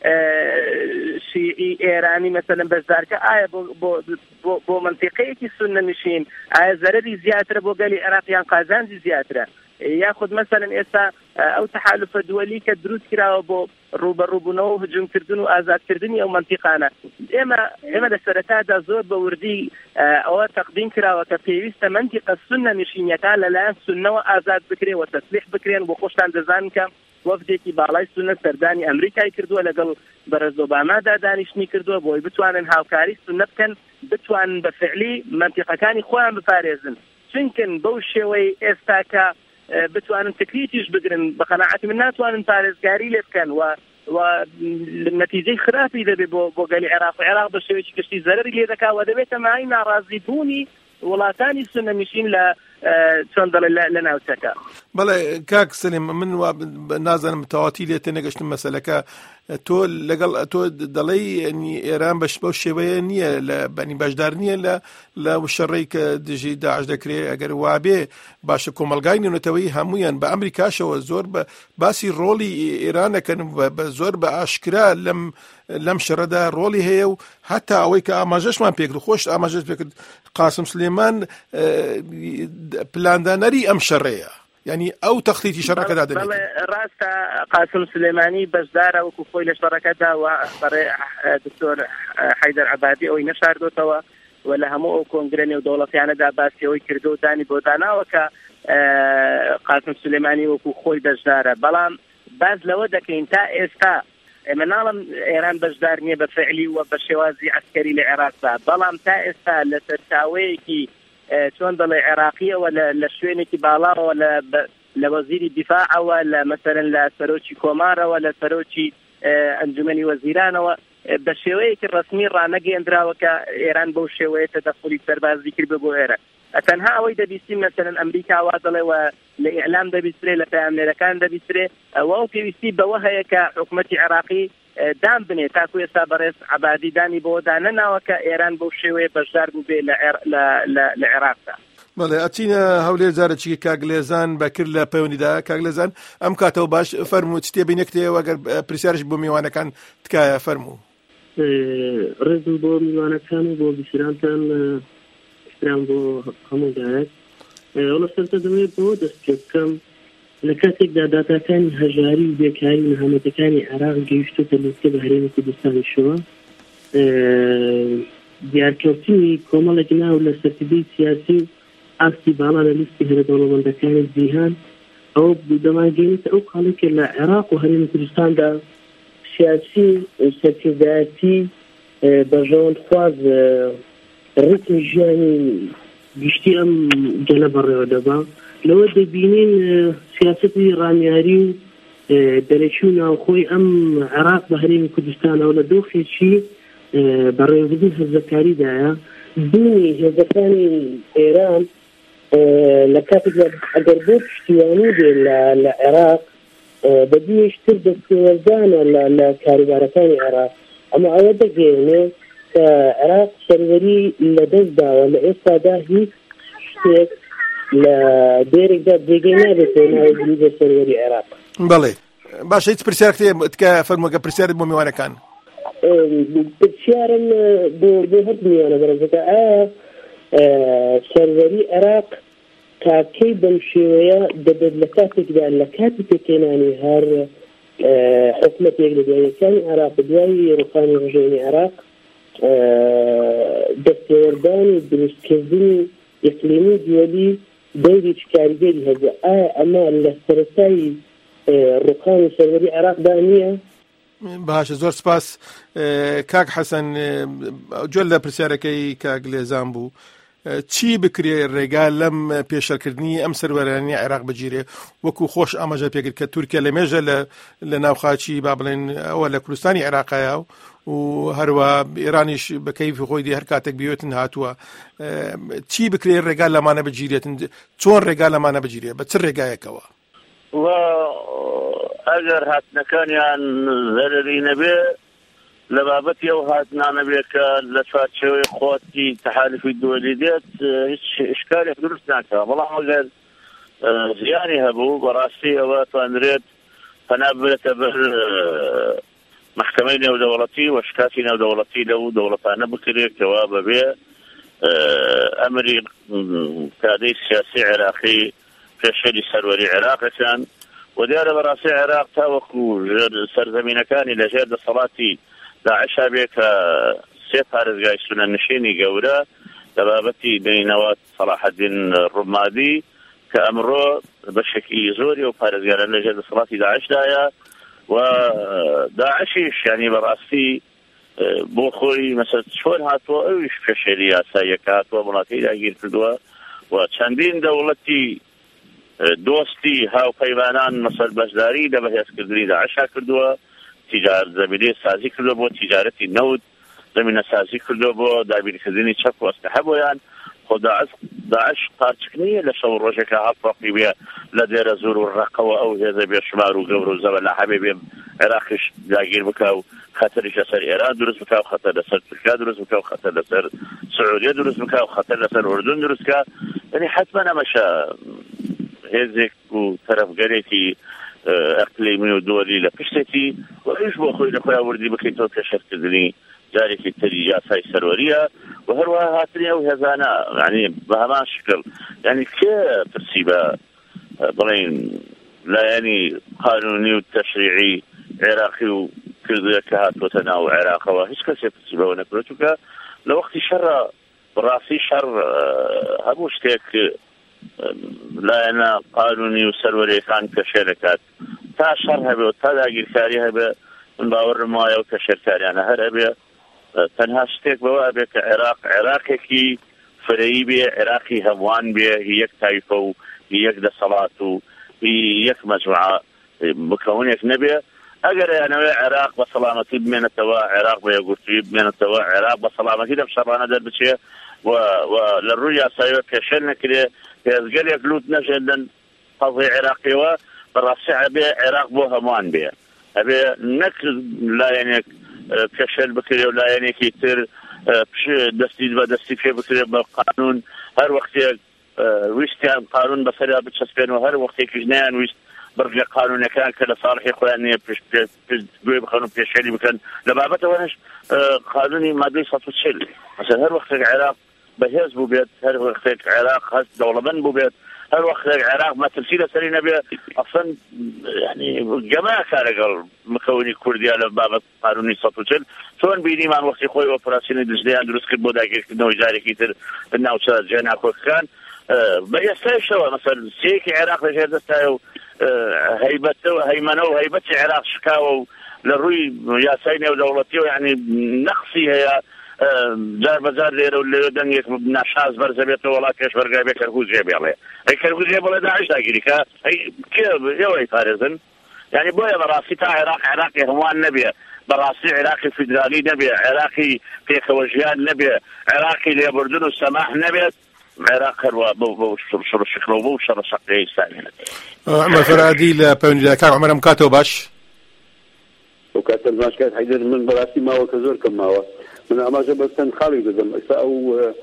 شیعی ئێرانی مەسەلەن بەشدارکە ئایا بۆ منتیقەیەکی سوننە نشین ئایا زەرەری زیاترە بۆ گەلی عێراق یان قازانجی زیاترە؟ یاخود مەسەلەن ئێستا ئەو تحالفە دووەلی کە دروست کراوە بۆ ڕوبەڕووبوونەوە و هجوومکردن و ئازادکردنی ئەو منتیقانە، ئێمە لە سەرەتادا زۆر بە وردی ئەوە تەقدیم کراوە کە پێویستە منتیقە سوننە نشینیەکان لەلایەن سوننەوە ئازاد بکرێ و تەسلیح بکرێن بۆ خۆشتان دەزانن کە وەفدێکی باڵای سوننە سەردانی ئەمریکای کردووە لەگەڵ بەرەز ئۆبامادا دانیشتنی کردووە بۆی بتوانن هاوکاری سوننە بکەن، بتوانن بە فعلی منتیقەکانی خۆیان بپارێزن، چونکن بەو شێوەی ئێستا کە بتوانن تکلیتیش بگرن بە قەناعەتی من ناتوانن پارێزگاری لێ بکەن و نەتیجەی خراپی دەبێت بۆ گەلی عێراق بە شێوەیەکی گشتی زەرەری لێ دەکا و دەبێتە مای ناڕازی بوونی وڵاتانی سوننە نشین لە چۆن دەڵێ لە ناوچەکە. بەڵێ کاک سەلیم، من نازانم تەواتی لێتە نەگەشتم مەسەلەکە، تۆ لەگەڵ تۆ دەڵێی ئێران بەو شێوەیە نییە لە بەنی بەشدار نییە لە شەڕێی کە دژی داعش دەکرێت. ئەگەر وابێ باشە کۆمەلگای نێونەتەوەی هەمویان بە ئەمریکاشەوە زۆر بە باسی ڕۆڵی ئێران دەکەن بە زۆر بە ئاشکرا لەم شەڕەدا ڕۆڵی هەیە و هەتا ئەوەی کە ئاماژەشمان پێکرد خۆش ئاماژەش پێکرد قاسم سلێمان پلاندانەری ئەم شەڕەیە، یعنی ئەو تەخلیتی شەڕەکەدا دەبێت. ڕاستە قاسم سلێمانی بەشدارە وەکو خۆی لە شەڕەکەدا و بەڕێ دکتۆر حەیدەر عەبادی ئەوەی نەشاردوتەوە و لە هەموو ئەو کۆنگرە نێودەوڵەتیانەدا باسی ئەوەی کردو و دانی بۆ داناوە کە قاسم سلێمانی وەکو خۆی بەشدارە، بەڵام باز لەوە دەکەین تا ئێستا ئێمە ناڵم ئێران بەشدار نییە بە فعلی و بە شێوازی عەسکەری لە عێراقدا، بەڵام تا ئێستا لە سەرچاوەیەکی چۆن دەڵێ عێراقیەوە لە شوێنێکی باڵاوە لە وەزیری دیفاعەوە لە مەسەرەن لە سەرۆکی کۆمارەوە لە سەرۆکی ئەنجومەنی وەزیرانەوە بە شێوەیەکی ڕسمی ڕانەگەیەندراوە کە ئێران بەو شێوەیە تەدەخولی سەربازی کرد بۆ ئێرە. تەنها ئەوەی دەبیستی مەسەرەن ئەمریکا وا دەڵێەوە لە ئیعلام دەبیسترێ لە پەیامنێرەکان دەبیسترێ ئەوە پێویستی بەوە هەیە کە حکوومەتی عێراقی دام بنێ تاکو ئێستا بەڕێز عەبادی دانی بۆ دانەناوە کە ئێران بەو شێوەیە بەشدار بووبێ لە عێراقدا. بەڵێ ئەچینە هەولێر جارێکی کاگلێزان بەکرد لە پەیوەندیدا. کاگلێزان ئەم کاتەوە باش فەرموو چ تێبینی نەکتەوە ئەگەر پرسیارش بۆ میوانەکان تکایە فەرموو. ڕێزم بۆ میوانەکان و بۆ بیسرانتان احترام بۆ هەموو دایەک وڵە سەرتە دەوێت بۆ دەست پێ بکەم لە کاتێکدا داداکانی هەژاری و بێکاری و نەهامەتەکانی عێراق گەیشتۆتە لەستە بە هەرێمی کوردستانیشەوە دیارکەوتنی کۆمەڵێک ناو لە سەرکردەی سیاسی و ئاستی باڵا لە لیستی هەرە دەوڵەمەندەکانی جیهان ئەوە دەمانگەێنێتە ئەو خاڵێکە لە عێراق و هەرێمی کوردستاندا سیاسی سەرکردایەتی بەژەوەندخواز ڕیتمی ژیانی گشتی ئەم گەلە بەڕێوە دەبا لەوە دەبینین سیاسەتی ڕامیاری و دەرەکی و ناوخۆی ئەم عێراق بە هەرێمی کوردستانەوە لە دۆخێکی بەڕێوەبردن هەرزەکاریدایە بوونی هێزەکانی ئێران لە کاتێکدا ئەگەر بۆ پشتیوانی بێ لە عێراق بەدیشتر دەستێوەردانە لە کاروبارەکانی عێراق ئەمە ئەوە دەگەێنێ کە عێراق سەروەری لە دەستداوە لە ئێستادا هیچ شتێک لە دێرێکدا جێگەی نابێتەوە ناوی دروستە سەروەری عێراق. بەڵێ باشە هیچ پرسیارێک تکایە فەرمووەکە پرسیارت بۆ میوانەکان. پرسیارم بۆ هەردوویانە بەڕێزەکە سەرڤەری عێراق کاکەی بەم شێوەیە دەبێت لە کاتێکدا لە کاتی پێکێنانی هەر حکومەتێک لە دواییەکانی عێراق دوای ڕوخانی ڕژێنی عێراق دەستێوەردانی دروستکردنی ئیقلیمی دووەلی دەوری کاریگەری هەبوو. ئایا ئەمە لە سەرەتایی ڕوخانی سەرڤەری عێراقدا نییە؟ باشە، زۆر سپاس کاک حەسەن. جۆل لە پرسیارەکەی کاک لێزان بوو، چی بکرێ ڕێگا لەم پێشەرکردنی ئەم سەروەرانی عێراق بگیرێ؟ وەکو خۆش ئاماژە پێکرد کە تورکیا لە مێژە لە ناوخاچی با بڵێن ئەوە لە کوردستانی عێراقایە و هەروە ئێرانیش بە کەیفی خۆی دی هەر کاتێک بێتن هاتووە. چی بکرێ ڕێگا لەمانە بگیرێتن؟ چۆن ڕێگا لەمانە بگیرێ؟ بە چ ڕێگایەکەوە؟ ئەگەر هاتنەکانیان زەرری نەبێ لە بابەتی ئەو هاتنانە بێ کە لە چوارچێوەی خۆتی تەحالفی دووەلی دێت هیچ ئشکالێک دروست ناکەوە. بەڵام ئەگەر زیانی هەبوو بەڕاستی ئەوە توانرێت پەنا ببرێتە بەر محکەمەی نێودەوڵەتی و شکاتی نێودەوڵەتی لەو دەوڵەتانە بکرێتەوە بەبێ ئەمری کادەی سیاسی عێراقی پێشەری سەروەری عێراقەکان و دیارە بەڕاستی عێراق تاوەکو سەرزەمینەکانی لەژێر دەسەڵاتی داعشا بێ کە سێ پارێزگای سونەنشینی گەورە لە بابەتی بینەوەت سەلاحەدین ڕومادی کە ئەمڕۆ بەشێکی زۆری و پارێزگارە لەژێر دەسەڵاتی داعشدایە و داعشیش یعنی بەڕاستی بۆ خۆی مەسەل چۆن هاتووە ئەویش پێشێری یاساییەکە هاتووە وڵاتەی داگیر کردووە و چەندین دەوڵەتی دۆستی هاوپەیمانان مەسەل بەشداری لە بەهێزکردنی داعشا کردووە، تیجارەت زەمینەی سازی کردووە بۆ تیجارەتی نەوت، زەمینە سازی کردووە بۆ دابینکردنی چەک و ئەسلحە بۆیان. خۆ داعش قارچکنیە لە شەو ڕۆژێکە هەڵفڕۆقی بێ لە دێرە زۆر و ڕقەوە ئەو هێزە بێشمار و گەور و زەبە لە حەبێ بێ عێراقیش داگیر بکە و خەتەریش لەسەر ئێران دروست بکە و خەتەر لەسەر تورکیا دروست بکە و خەتەر لەسەر سعودیە دروست بکە و خەتەر لەسەر ئوردون دروست بکە. یعنی حتما ئەمەشە هێزێک و تەرەفگەرێکی ئەقلیمی و دۆلی لە پشتێتی و ئەوش بۆ خۆی لە خۆیان وردی بکەیتەوە پێشەرکردنی جارێکی تری یاسای سەروەریە و هەروە هاتنی ئەو هێزانە یعنی بە هەمان شکل یعنی کێ پرسی بە بڵێن لایەنی قانونی و تەشریعی عێراقی و کردووە کە هاتوۆتە ناو عێراقەوە هیچ کەسێ پرسی بەوە نەکرێت چونکە لە وەختی شەڕە بەڕاستی شەڕ هەموو شتێک لایەنە قانونی و سەروەریەکان پێشێ دەکات تا شەڕ هەبێ و تا داگیرکاری هەبێ من باوەڕم وایە و کە شێرکاریانە هەر هەبێ تەنها شتێک بەوە هەبێ کە عێراق عێراقێکی فرەیی بێ، عێراقی هەمووان بێ، یەک تایفە و یەک دەسەڵات و یەک مەجموعە بکەونێک نەبێ. ئەگەر یانەوێ عێراق بە سەڵامەتی بمێنێتەوە، عێراق بە یەکگرتووی بمێنێتەوە، عێراق بە سەڵامەتی لەم شەڕانە دەربچێ و لە ڕووی یاساییەوە پێشێل نەکرێ هێزگەرێک لوت نەژێندن قەزای عێراقیەوە بەڕاستی هەبێ عێراق بۆ هەمووان بێ، هەبێ نەک لایەنێک پێشێل بکرێ و لایەنێکی تر دەستی بە دەستی پێ بکرێ بە قانون هەر وەختێک ویستیان قانون بەسەریا بچەسپێن و هەر وەختێکیش نەیان ویست بڕگە قانونەکان کە لە ساڵحی خۆیان نییە گوێ بخەن و پێشێلی بکەن. لە بابەتەوەش قانونی مادەی 140 مەسەڵەن هەر وەختێک عێراق بەهێز بوو بێت، هەر وەختێک عێراق هەست دەوڵەمەند بوو بێت، هەر وەختێک عێراق مەترسی لەسەری نەبێ ئەسڵەن یعنی گەمایە کارەگەڵ مکەونی کوردیا لە بابەت قانونی 140 چۆن بینیمان وەختی خۆی ئۆپراسیۆنی دژدەیان دروست کرد بۆ داگیرکردنەوەی جارێکی تر ناوچە جێناکۆکەکان بە ئێستایشەوە مەسەل سێیەکی عێراق لەژێر دەستایە و هەیمەنە و هەیبەتی عێراق شکاوە و لە ڕووی یاسای نێودەوڵەتیەوە یعنی نەقسی هەیە جار بەجار لێرە و لێرە دەنگێک ناشاز بەرزە بێتەوە وڵات پێشبەرگای بێ کەرگوزێ بێڵێ ئەی کەرگوزێ بڵێ داعش داگیریکە ئێوەی پارێزن. یعنی بۆیە بەڕاستی تا عێراقی هەمووان نەبێ، بەڕاستی عێراقی فیدرالی نەبێ، عێراقی پێکەوە ژیان نەبێ، عێراقی لێبوردن و سەماح نەبێت، عێراق هەروە بۆ شڕشکرەوە بۆ شەڕە شەقەی ئێستانێت. عومەر فەرادی لە پەیوەندیدارەکان عومەرم کاتەوە باش و کاتە باشکات حەیدەر من بەڕاستی ماوە کە زۆر کەم ماوە من ئاماژە بەستەن خاڵی دەدەم ئێستا ئەو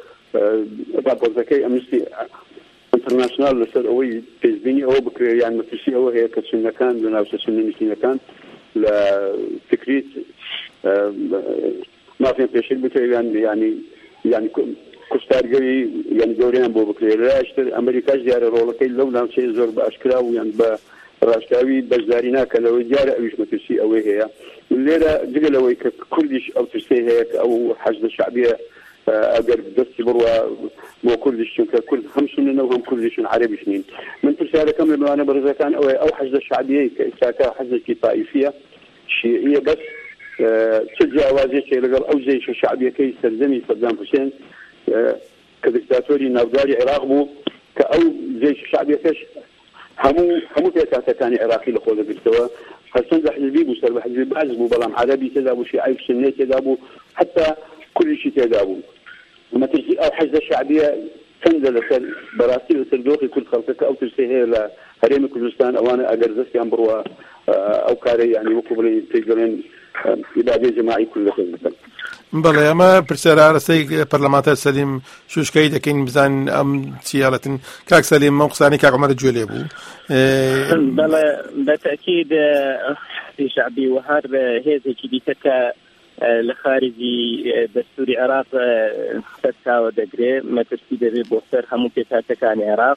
راپۆرتەکەی ئەمنستی ئینتەرناشنال لەسەر ئەوەی پێشبینی ئەوە بکرێ یان مەترسی ئەوە هەیە کە سونەکان لە ناوچە سونە نشینەکان لە فکریت مافیان پێشل بکەوێن ینی کوشتارگەری یعنی گەوریان بۆ بکرێت لاشتر ئەمریکاش دیارە ڕۆڵەکەی لەو ناوچەی زۆر بە ئاشکرا و یان بە ڕاشکاوی بەشداری ناکەنەوەی دیارە ئەویش مەترسی ئەوەی هەیە لێرە جگەلەوەی کە کوردیش ئەو ترسەی هەیە کە ئەو حەجدە شعبیە ئەگەر دەستی بڕوە بۆ کوردیش چونکە کورد هەم سوننە و هەم کوردیشن عەرەبیش نین من پرسیارەکەم لە میوانە بەڕێزەکان ئەوەیە ئەو حەجدە شعبیەی کە ئیساکە حەجدێکی تائیفیە شیعیە بەس چ جیاوازێکی لەگەڵ ئەو جێیشە شعبیەکەی سەردەمی سەدام حوسێن کە دیکتاتۆری ناوداری عێراق بوو کە ئەو جێیشە شعبیەکەش هەموو پێکاتەکانی عێراقی لە خۆ دەگرتەوە هەرچەند حزبی بوو سەر بە حزبی باز بوو بەڵام عەرەبی تێدا بوو شیعی سنی تێدا بوو حتا کوردیشی تێدا بوو مەترسی ئەو حەجدە شعبیە چەندە لەسەر بەڕاستی لەسەر دۆخی کورد خەڵکەکە ئەو ترسێ هەیە لە هەرێمی کوردستان ئەوانە ئەگەر دەستیان بڕوە ئەو کارە یعنی وەکو بڵێ پێی ئیدادەی جەماعی کوردەکە بکەن. بەڵێ ئەمە پرسیارە ئارەستەی پەرلەمانتەر سەلیم شوشکەی دەکەین بزان ئەم چیاڵەتن کاک سەلیم ئەم قسانی کاک عومەر گوێ لێ بوو. بەڵێ بەتەکید حزبی شعبی و هەر هێزێکی دیکە کە لە خارجی دەستوری عێراق سەرچاوە دەگرێت مەترسی دەبێت بۆ سەر هەموو پێکاتەکانی عێراق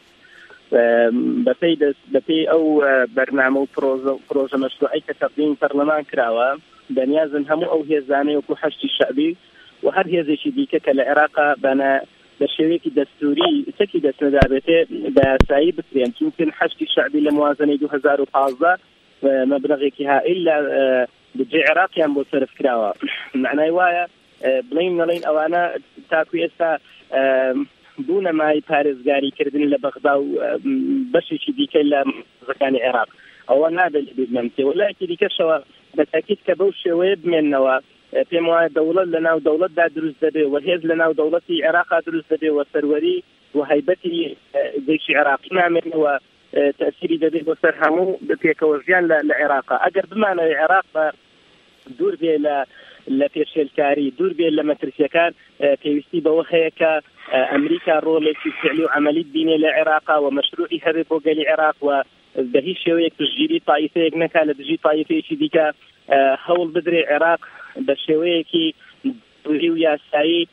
بەپێی ئەو بەرنامە و پرۆژە مەشروعی کە تەقدیم پەرلەمان کراوە بەنیازن هەموو ئەو هێزانەی وەکو حەشتی شعبی و هەر هێزێکی دیکە کە لە عێراقا بە شێوەیەکی دەستوری سەکی دەستنەدابێتێ بە یاسایی بکرێن چونکە حەشتی شعبی لە موازنەی 2015 مەبلەغێکی هائیل لە بجێ عێراقیان بۆ سەرف کراوە معنای وایە بڵین نەڵین ئەوانە تاکو ئێستا بوونە مای پارێزگاریکردن لە بەغدا و بەشێکی دیکە لە مەزەکانی عێراق ئەوە نابێت بمێنێ وەلایەکی دیکەشەوە بەتاکید کە بەو شێوەیە بمێننەوە پێم وایە دەوڵەت لە ناو دەوڵەتدا دروست دەبێت و هێز لە ناو دەوڵەتی عێراقا دروست دەبێت و سەروەری و هەیبەتی جێشی عێراقی نامێنەوە تأثیری دەبێت بۆ سەر هەموو پێکەوەژیان لە عێراقا ئەگەر بمانەوە عێراق بە دوور بێ لە پێشێلکاری دوور بێت لە مەترسیەکان پێویستی بەوە هەیە کە ئەمریکا ڕۆڵێکی فعلی و عملی بینێ لە عێراقا و مەشروعی هەبێت بۆ گەلی عێراق و بە هیچ شێوەیەک پشتگیری تایفەیەک نەکا لە دژی تایفەیەکی دیکە هەوڵ بدرێ عێراق بە شێوەیەکی دووری و یاسایی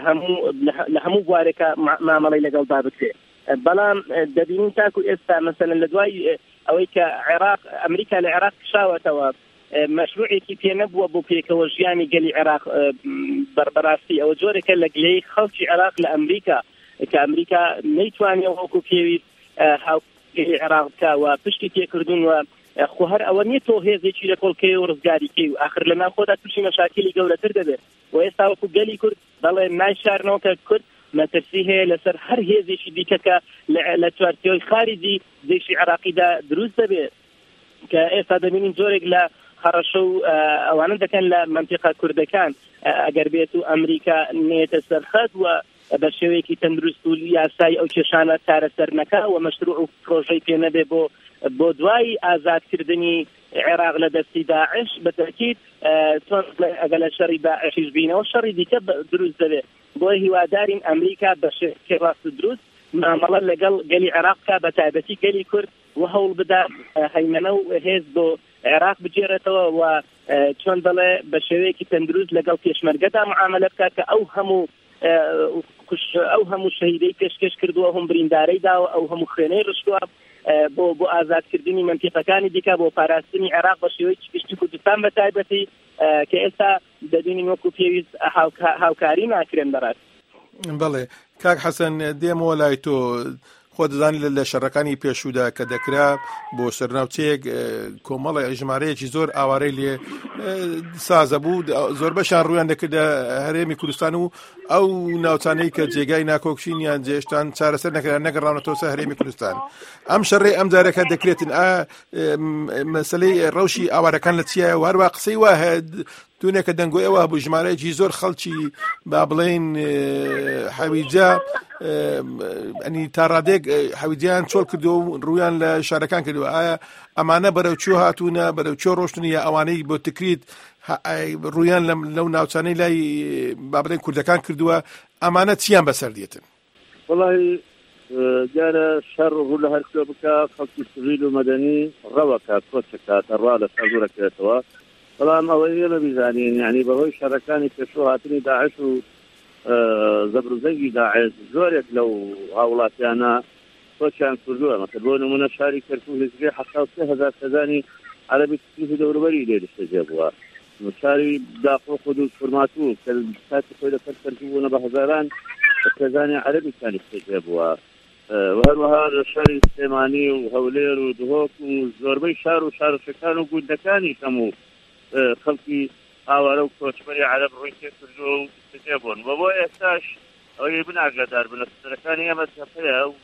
لە هەموو بوارێکە مامەڵەی لەگەڵدا بکرێت بەڵام دەبینین تاکو ئێستا مەسەلەن لە دوای ئەوەی کە ئەمریکا لە عێراق کشاوەتەوە مەشروعێکی پێ نەبووە بۆ پێکەوەژیانی گەلی عێراق بەربەراستی ئەوە جۆرێکە لە گلەی خەڵکی عێراق لە ئەمریکا کە ئەمریکا نەیتوانێ وەکو پێویست هاوگەلی عێراق بکا و پشتی تێکردون و خو هەر ئەوە نیە تۆ هێزێکی لە کۆڵکەی و ڕزگاریکەی و ئاخر لە ناوخۆدا تووشی مەشاکلی گەورەتر دەبێت و ئێستا وەکو گەلی کورد دەڵێ نایشارنەوە کە کورد مەترسی هەیە لەسەر هەر هێزێکی دیکە کە لە چوارچێوەی خارجی جێشی عێراقیدا دروست دەبێت کە ئێستا دەبینین جۆرێک لە خەڕەشە و ئەوانە دەکەن لە منتیقە کوردەکان ئەگەر بێت و ئەمریکا نێتە سەرخەت و بە شێوەیەکی تەندروست و یاسایی ئەو کێشانە چارەسەر نەکا و مەشروع و پرۆژەی پێ نەبێ بۆ دوای ئازادکردنی عێراق لە دەستی داعش بەتەکید ئەگەر لە شەڕی داعشیش بینەوە شەڕی دیکە دروست دەبێت بۆ هیوادارین ئەمریکا بە شێوەیەکی ڕاست دروست مامەڵە لەگەڵ گەلی عێراقکە بە تایبەتی گەلی کورد و هەوڵ بدا هەیمەنە و هێز بۆ عێراق بجێڕێتەوە و چۆن دەڵێ بە شێوەیەکی تەندروست لەگەڵ پێشمەرگەدا معاملە بکات کە ئەو هەموو شەهیدەی پێشکەش کردووە هەم بریندارەی داوە ئەو هەموو خوێنەی ڕشتووە بۆ ئازادکردنی منتیقەکانی دیکە بۆ پاراستنی عێراق بە شێوەیەکی گشتی کوردستان بە تایبەتی کە ئێستا دەبینین وەکو پێویست هاوکاری ناکرێن بەڕاست. بەڵێ کاک حەسەن دێمەوە لای تۆ خۆ دەزانانی لە شەڕەکانی پێشوودا کە دەکرا بۆ سەرناوچەیەک کۆمەڵی ژمارەیەکی زۆر ئاوارەی لێ سازە بوو زۆر بەشان ڕوویان دەکردە هەرێمی کوردستان و ئەو ناوچانەی کە جێگای ناکۆکشین یان جێشتان چارەسەر نەکران نەگەڕاونەتەوە سەر هەرێمی کوردستان ئەم شەڕێ ئەم جارەکە دەکرێتن مەسەلەی ڕەوشی ئاوارەکان لە چیایە و هەروە قسەی وا هەیە دوونێکە دەنگۆیەوە بوو ژمارەیەکی زۆر خەڵکی با بڵێن حەویجە ئەنی تا ڕادێک حەویجیان چۆڵ کردو و ڕوویان لە شارەکان کردووە ئایا ئەمانە بەرەوچۆ هاتوونە بەرەوچۆ ڕۆشتن یا ئەوانەی بۆ تکریت ڕوویان لەو ناوچانەی لای با بڵێن کوردەکان کردووە ئەمانە چیان بەسەر دێتن؟ وەڵی جارە شەڕ ڕوو لە هەرکوێ بکە خەڵکی سڤیل و مەدەنی ڕەوەکات کۆچەکات ڕوا لە سازۆرەکرێتەوە بەڵام ئەوەی ئێمە بیزانین یعنی بەهۆی شەڕەکانی پێشوو هاتنی داعش و زەبرزەنگی داعش زۆرێک لەو هاوڵاتیانە خۆشیان کردووە. مەسەڵەن بۆ نمونە شاری کەرکووک هزبێ 7,000 سەدانی عەرەبی تکلیف دەوروبەری لێ دەستەجێ بووە. شاری داخۆ خودود فرماتوو کە کاتی خۆی لەسەر کەرکووک بوونە بە هەزاران سەدانی عەرەبیشان دەستەجێ بووە. وهروەها لە شاری سلێمانی و هەولێر و دهۆک و زۆربەی شار و شارەشەکان و گوندەکانی هەموو خەڵکی ئاوارە و کۆچبەری عەرەب ڕووی تێ کردووە و دەستەجێ بوون. بۆ ئێستاش ئەوەی بناگادار بن لە سەرەکانی ئەمە هەیە و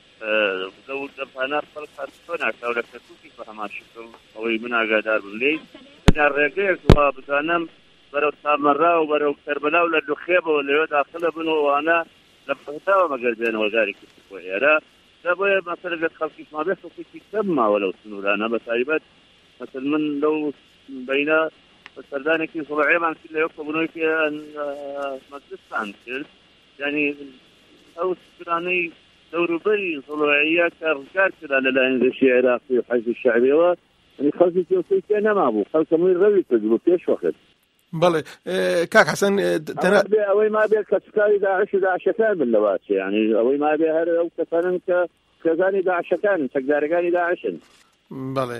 لەو دەمپانە خەڵک هاتووە ناکاو لە کەرکووکی بە هەمان شکل ئەوەی بناگادار بن لێی تەنیا ڕێگەیەک وا بزانم بەرەو سامەڕا و بەرەو کەربەلا و لە دوخێبەوە لەوێ داخلە بن و ئەوانە لە بەغداوە مەگەر بێنەوە داری کردووە. ئێرە دەبۆیە مەسەلە لە خەڵکیش مابێ خەڵکی کەم ماوە لەو سنوورانە بە تایبەت مەسەل من لەو بەینە سەردانێکی سڵعێمان کرد لەوێ کۆبوونەوەی مەجلسان کرد یعنی ئەو سکرانەی دەوروبەری سڵعەیە کە ڕزگار کرا لەلایەن گەشتی عێراقی و حەزبی شەعبیەوە یعنی خەڵکی تێوسەی تێ نەمابوو خەڵکەمووی ڕەوی کرد بۆ پێش وەخت. بەڵێ کاک حەسەن ئەوەی مابێت کە سوکاری داعش و داعشەکان بن لەواتێ یعنی ئەوەی مابێ هەر ئەو کەسانن کە کەزانی داعشەکانن چەکدارەکانی داعشن. بەڵێ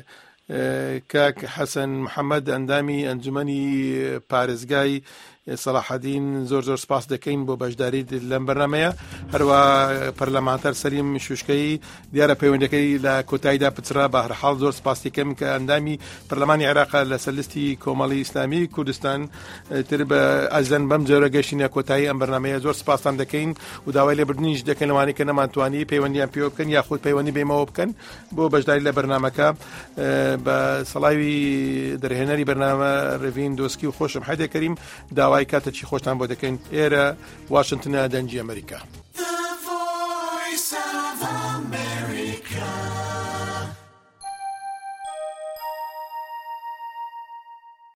کاک حەسەن محەممەد ئەندامی ئەنجومەنی پارێزگای سەلاحەدین زۆر سپاس دەکەین بۆ بەشداریت لەم بەرنامەیە. هەروە پەرلەمانتەر سەلیم شوشکەی دیارە پەیوەندەکەی لە کۆتاییدا پچرا بە هەرحاڵ زۆر سپاس دەکەم کە ئەندامی پەرلەمانی عێراق لە سەرلیستی کۆمەڵی ئیسلامی کوردستان تر بە ئەزەن بەم جۆرە گەشتینە کۆتایی ئەم بەرنامەیە زۆر سپاسان دەکەین و داوای لێبوردنیش دەکەن لەوانەی کە نەمانتوانی پەیوەندیان پێوە بکەن یاخود پەیوەندی بێمەوە بکەن بۆ بەشداری لە بەرنامەکە. بە سەڵاوی دەرهێنەری بەرنامە ڕێڤین دۆسکی و خۆشم حەیدە کەریم داوای کاتێکی خۆشتان بۆ دەکەین. ئێرە واشنگتنە دەنجی ئەمریکا.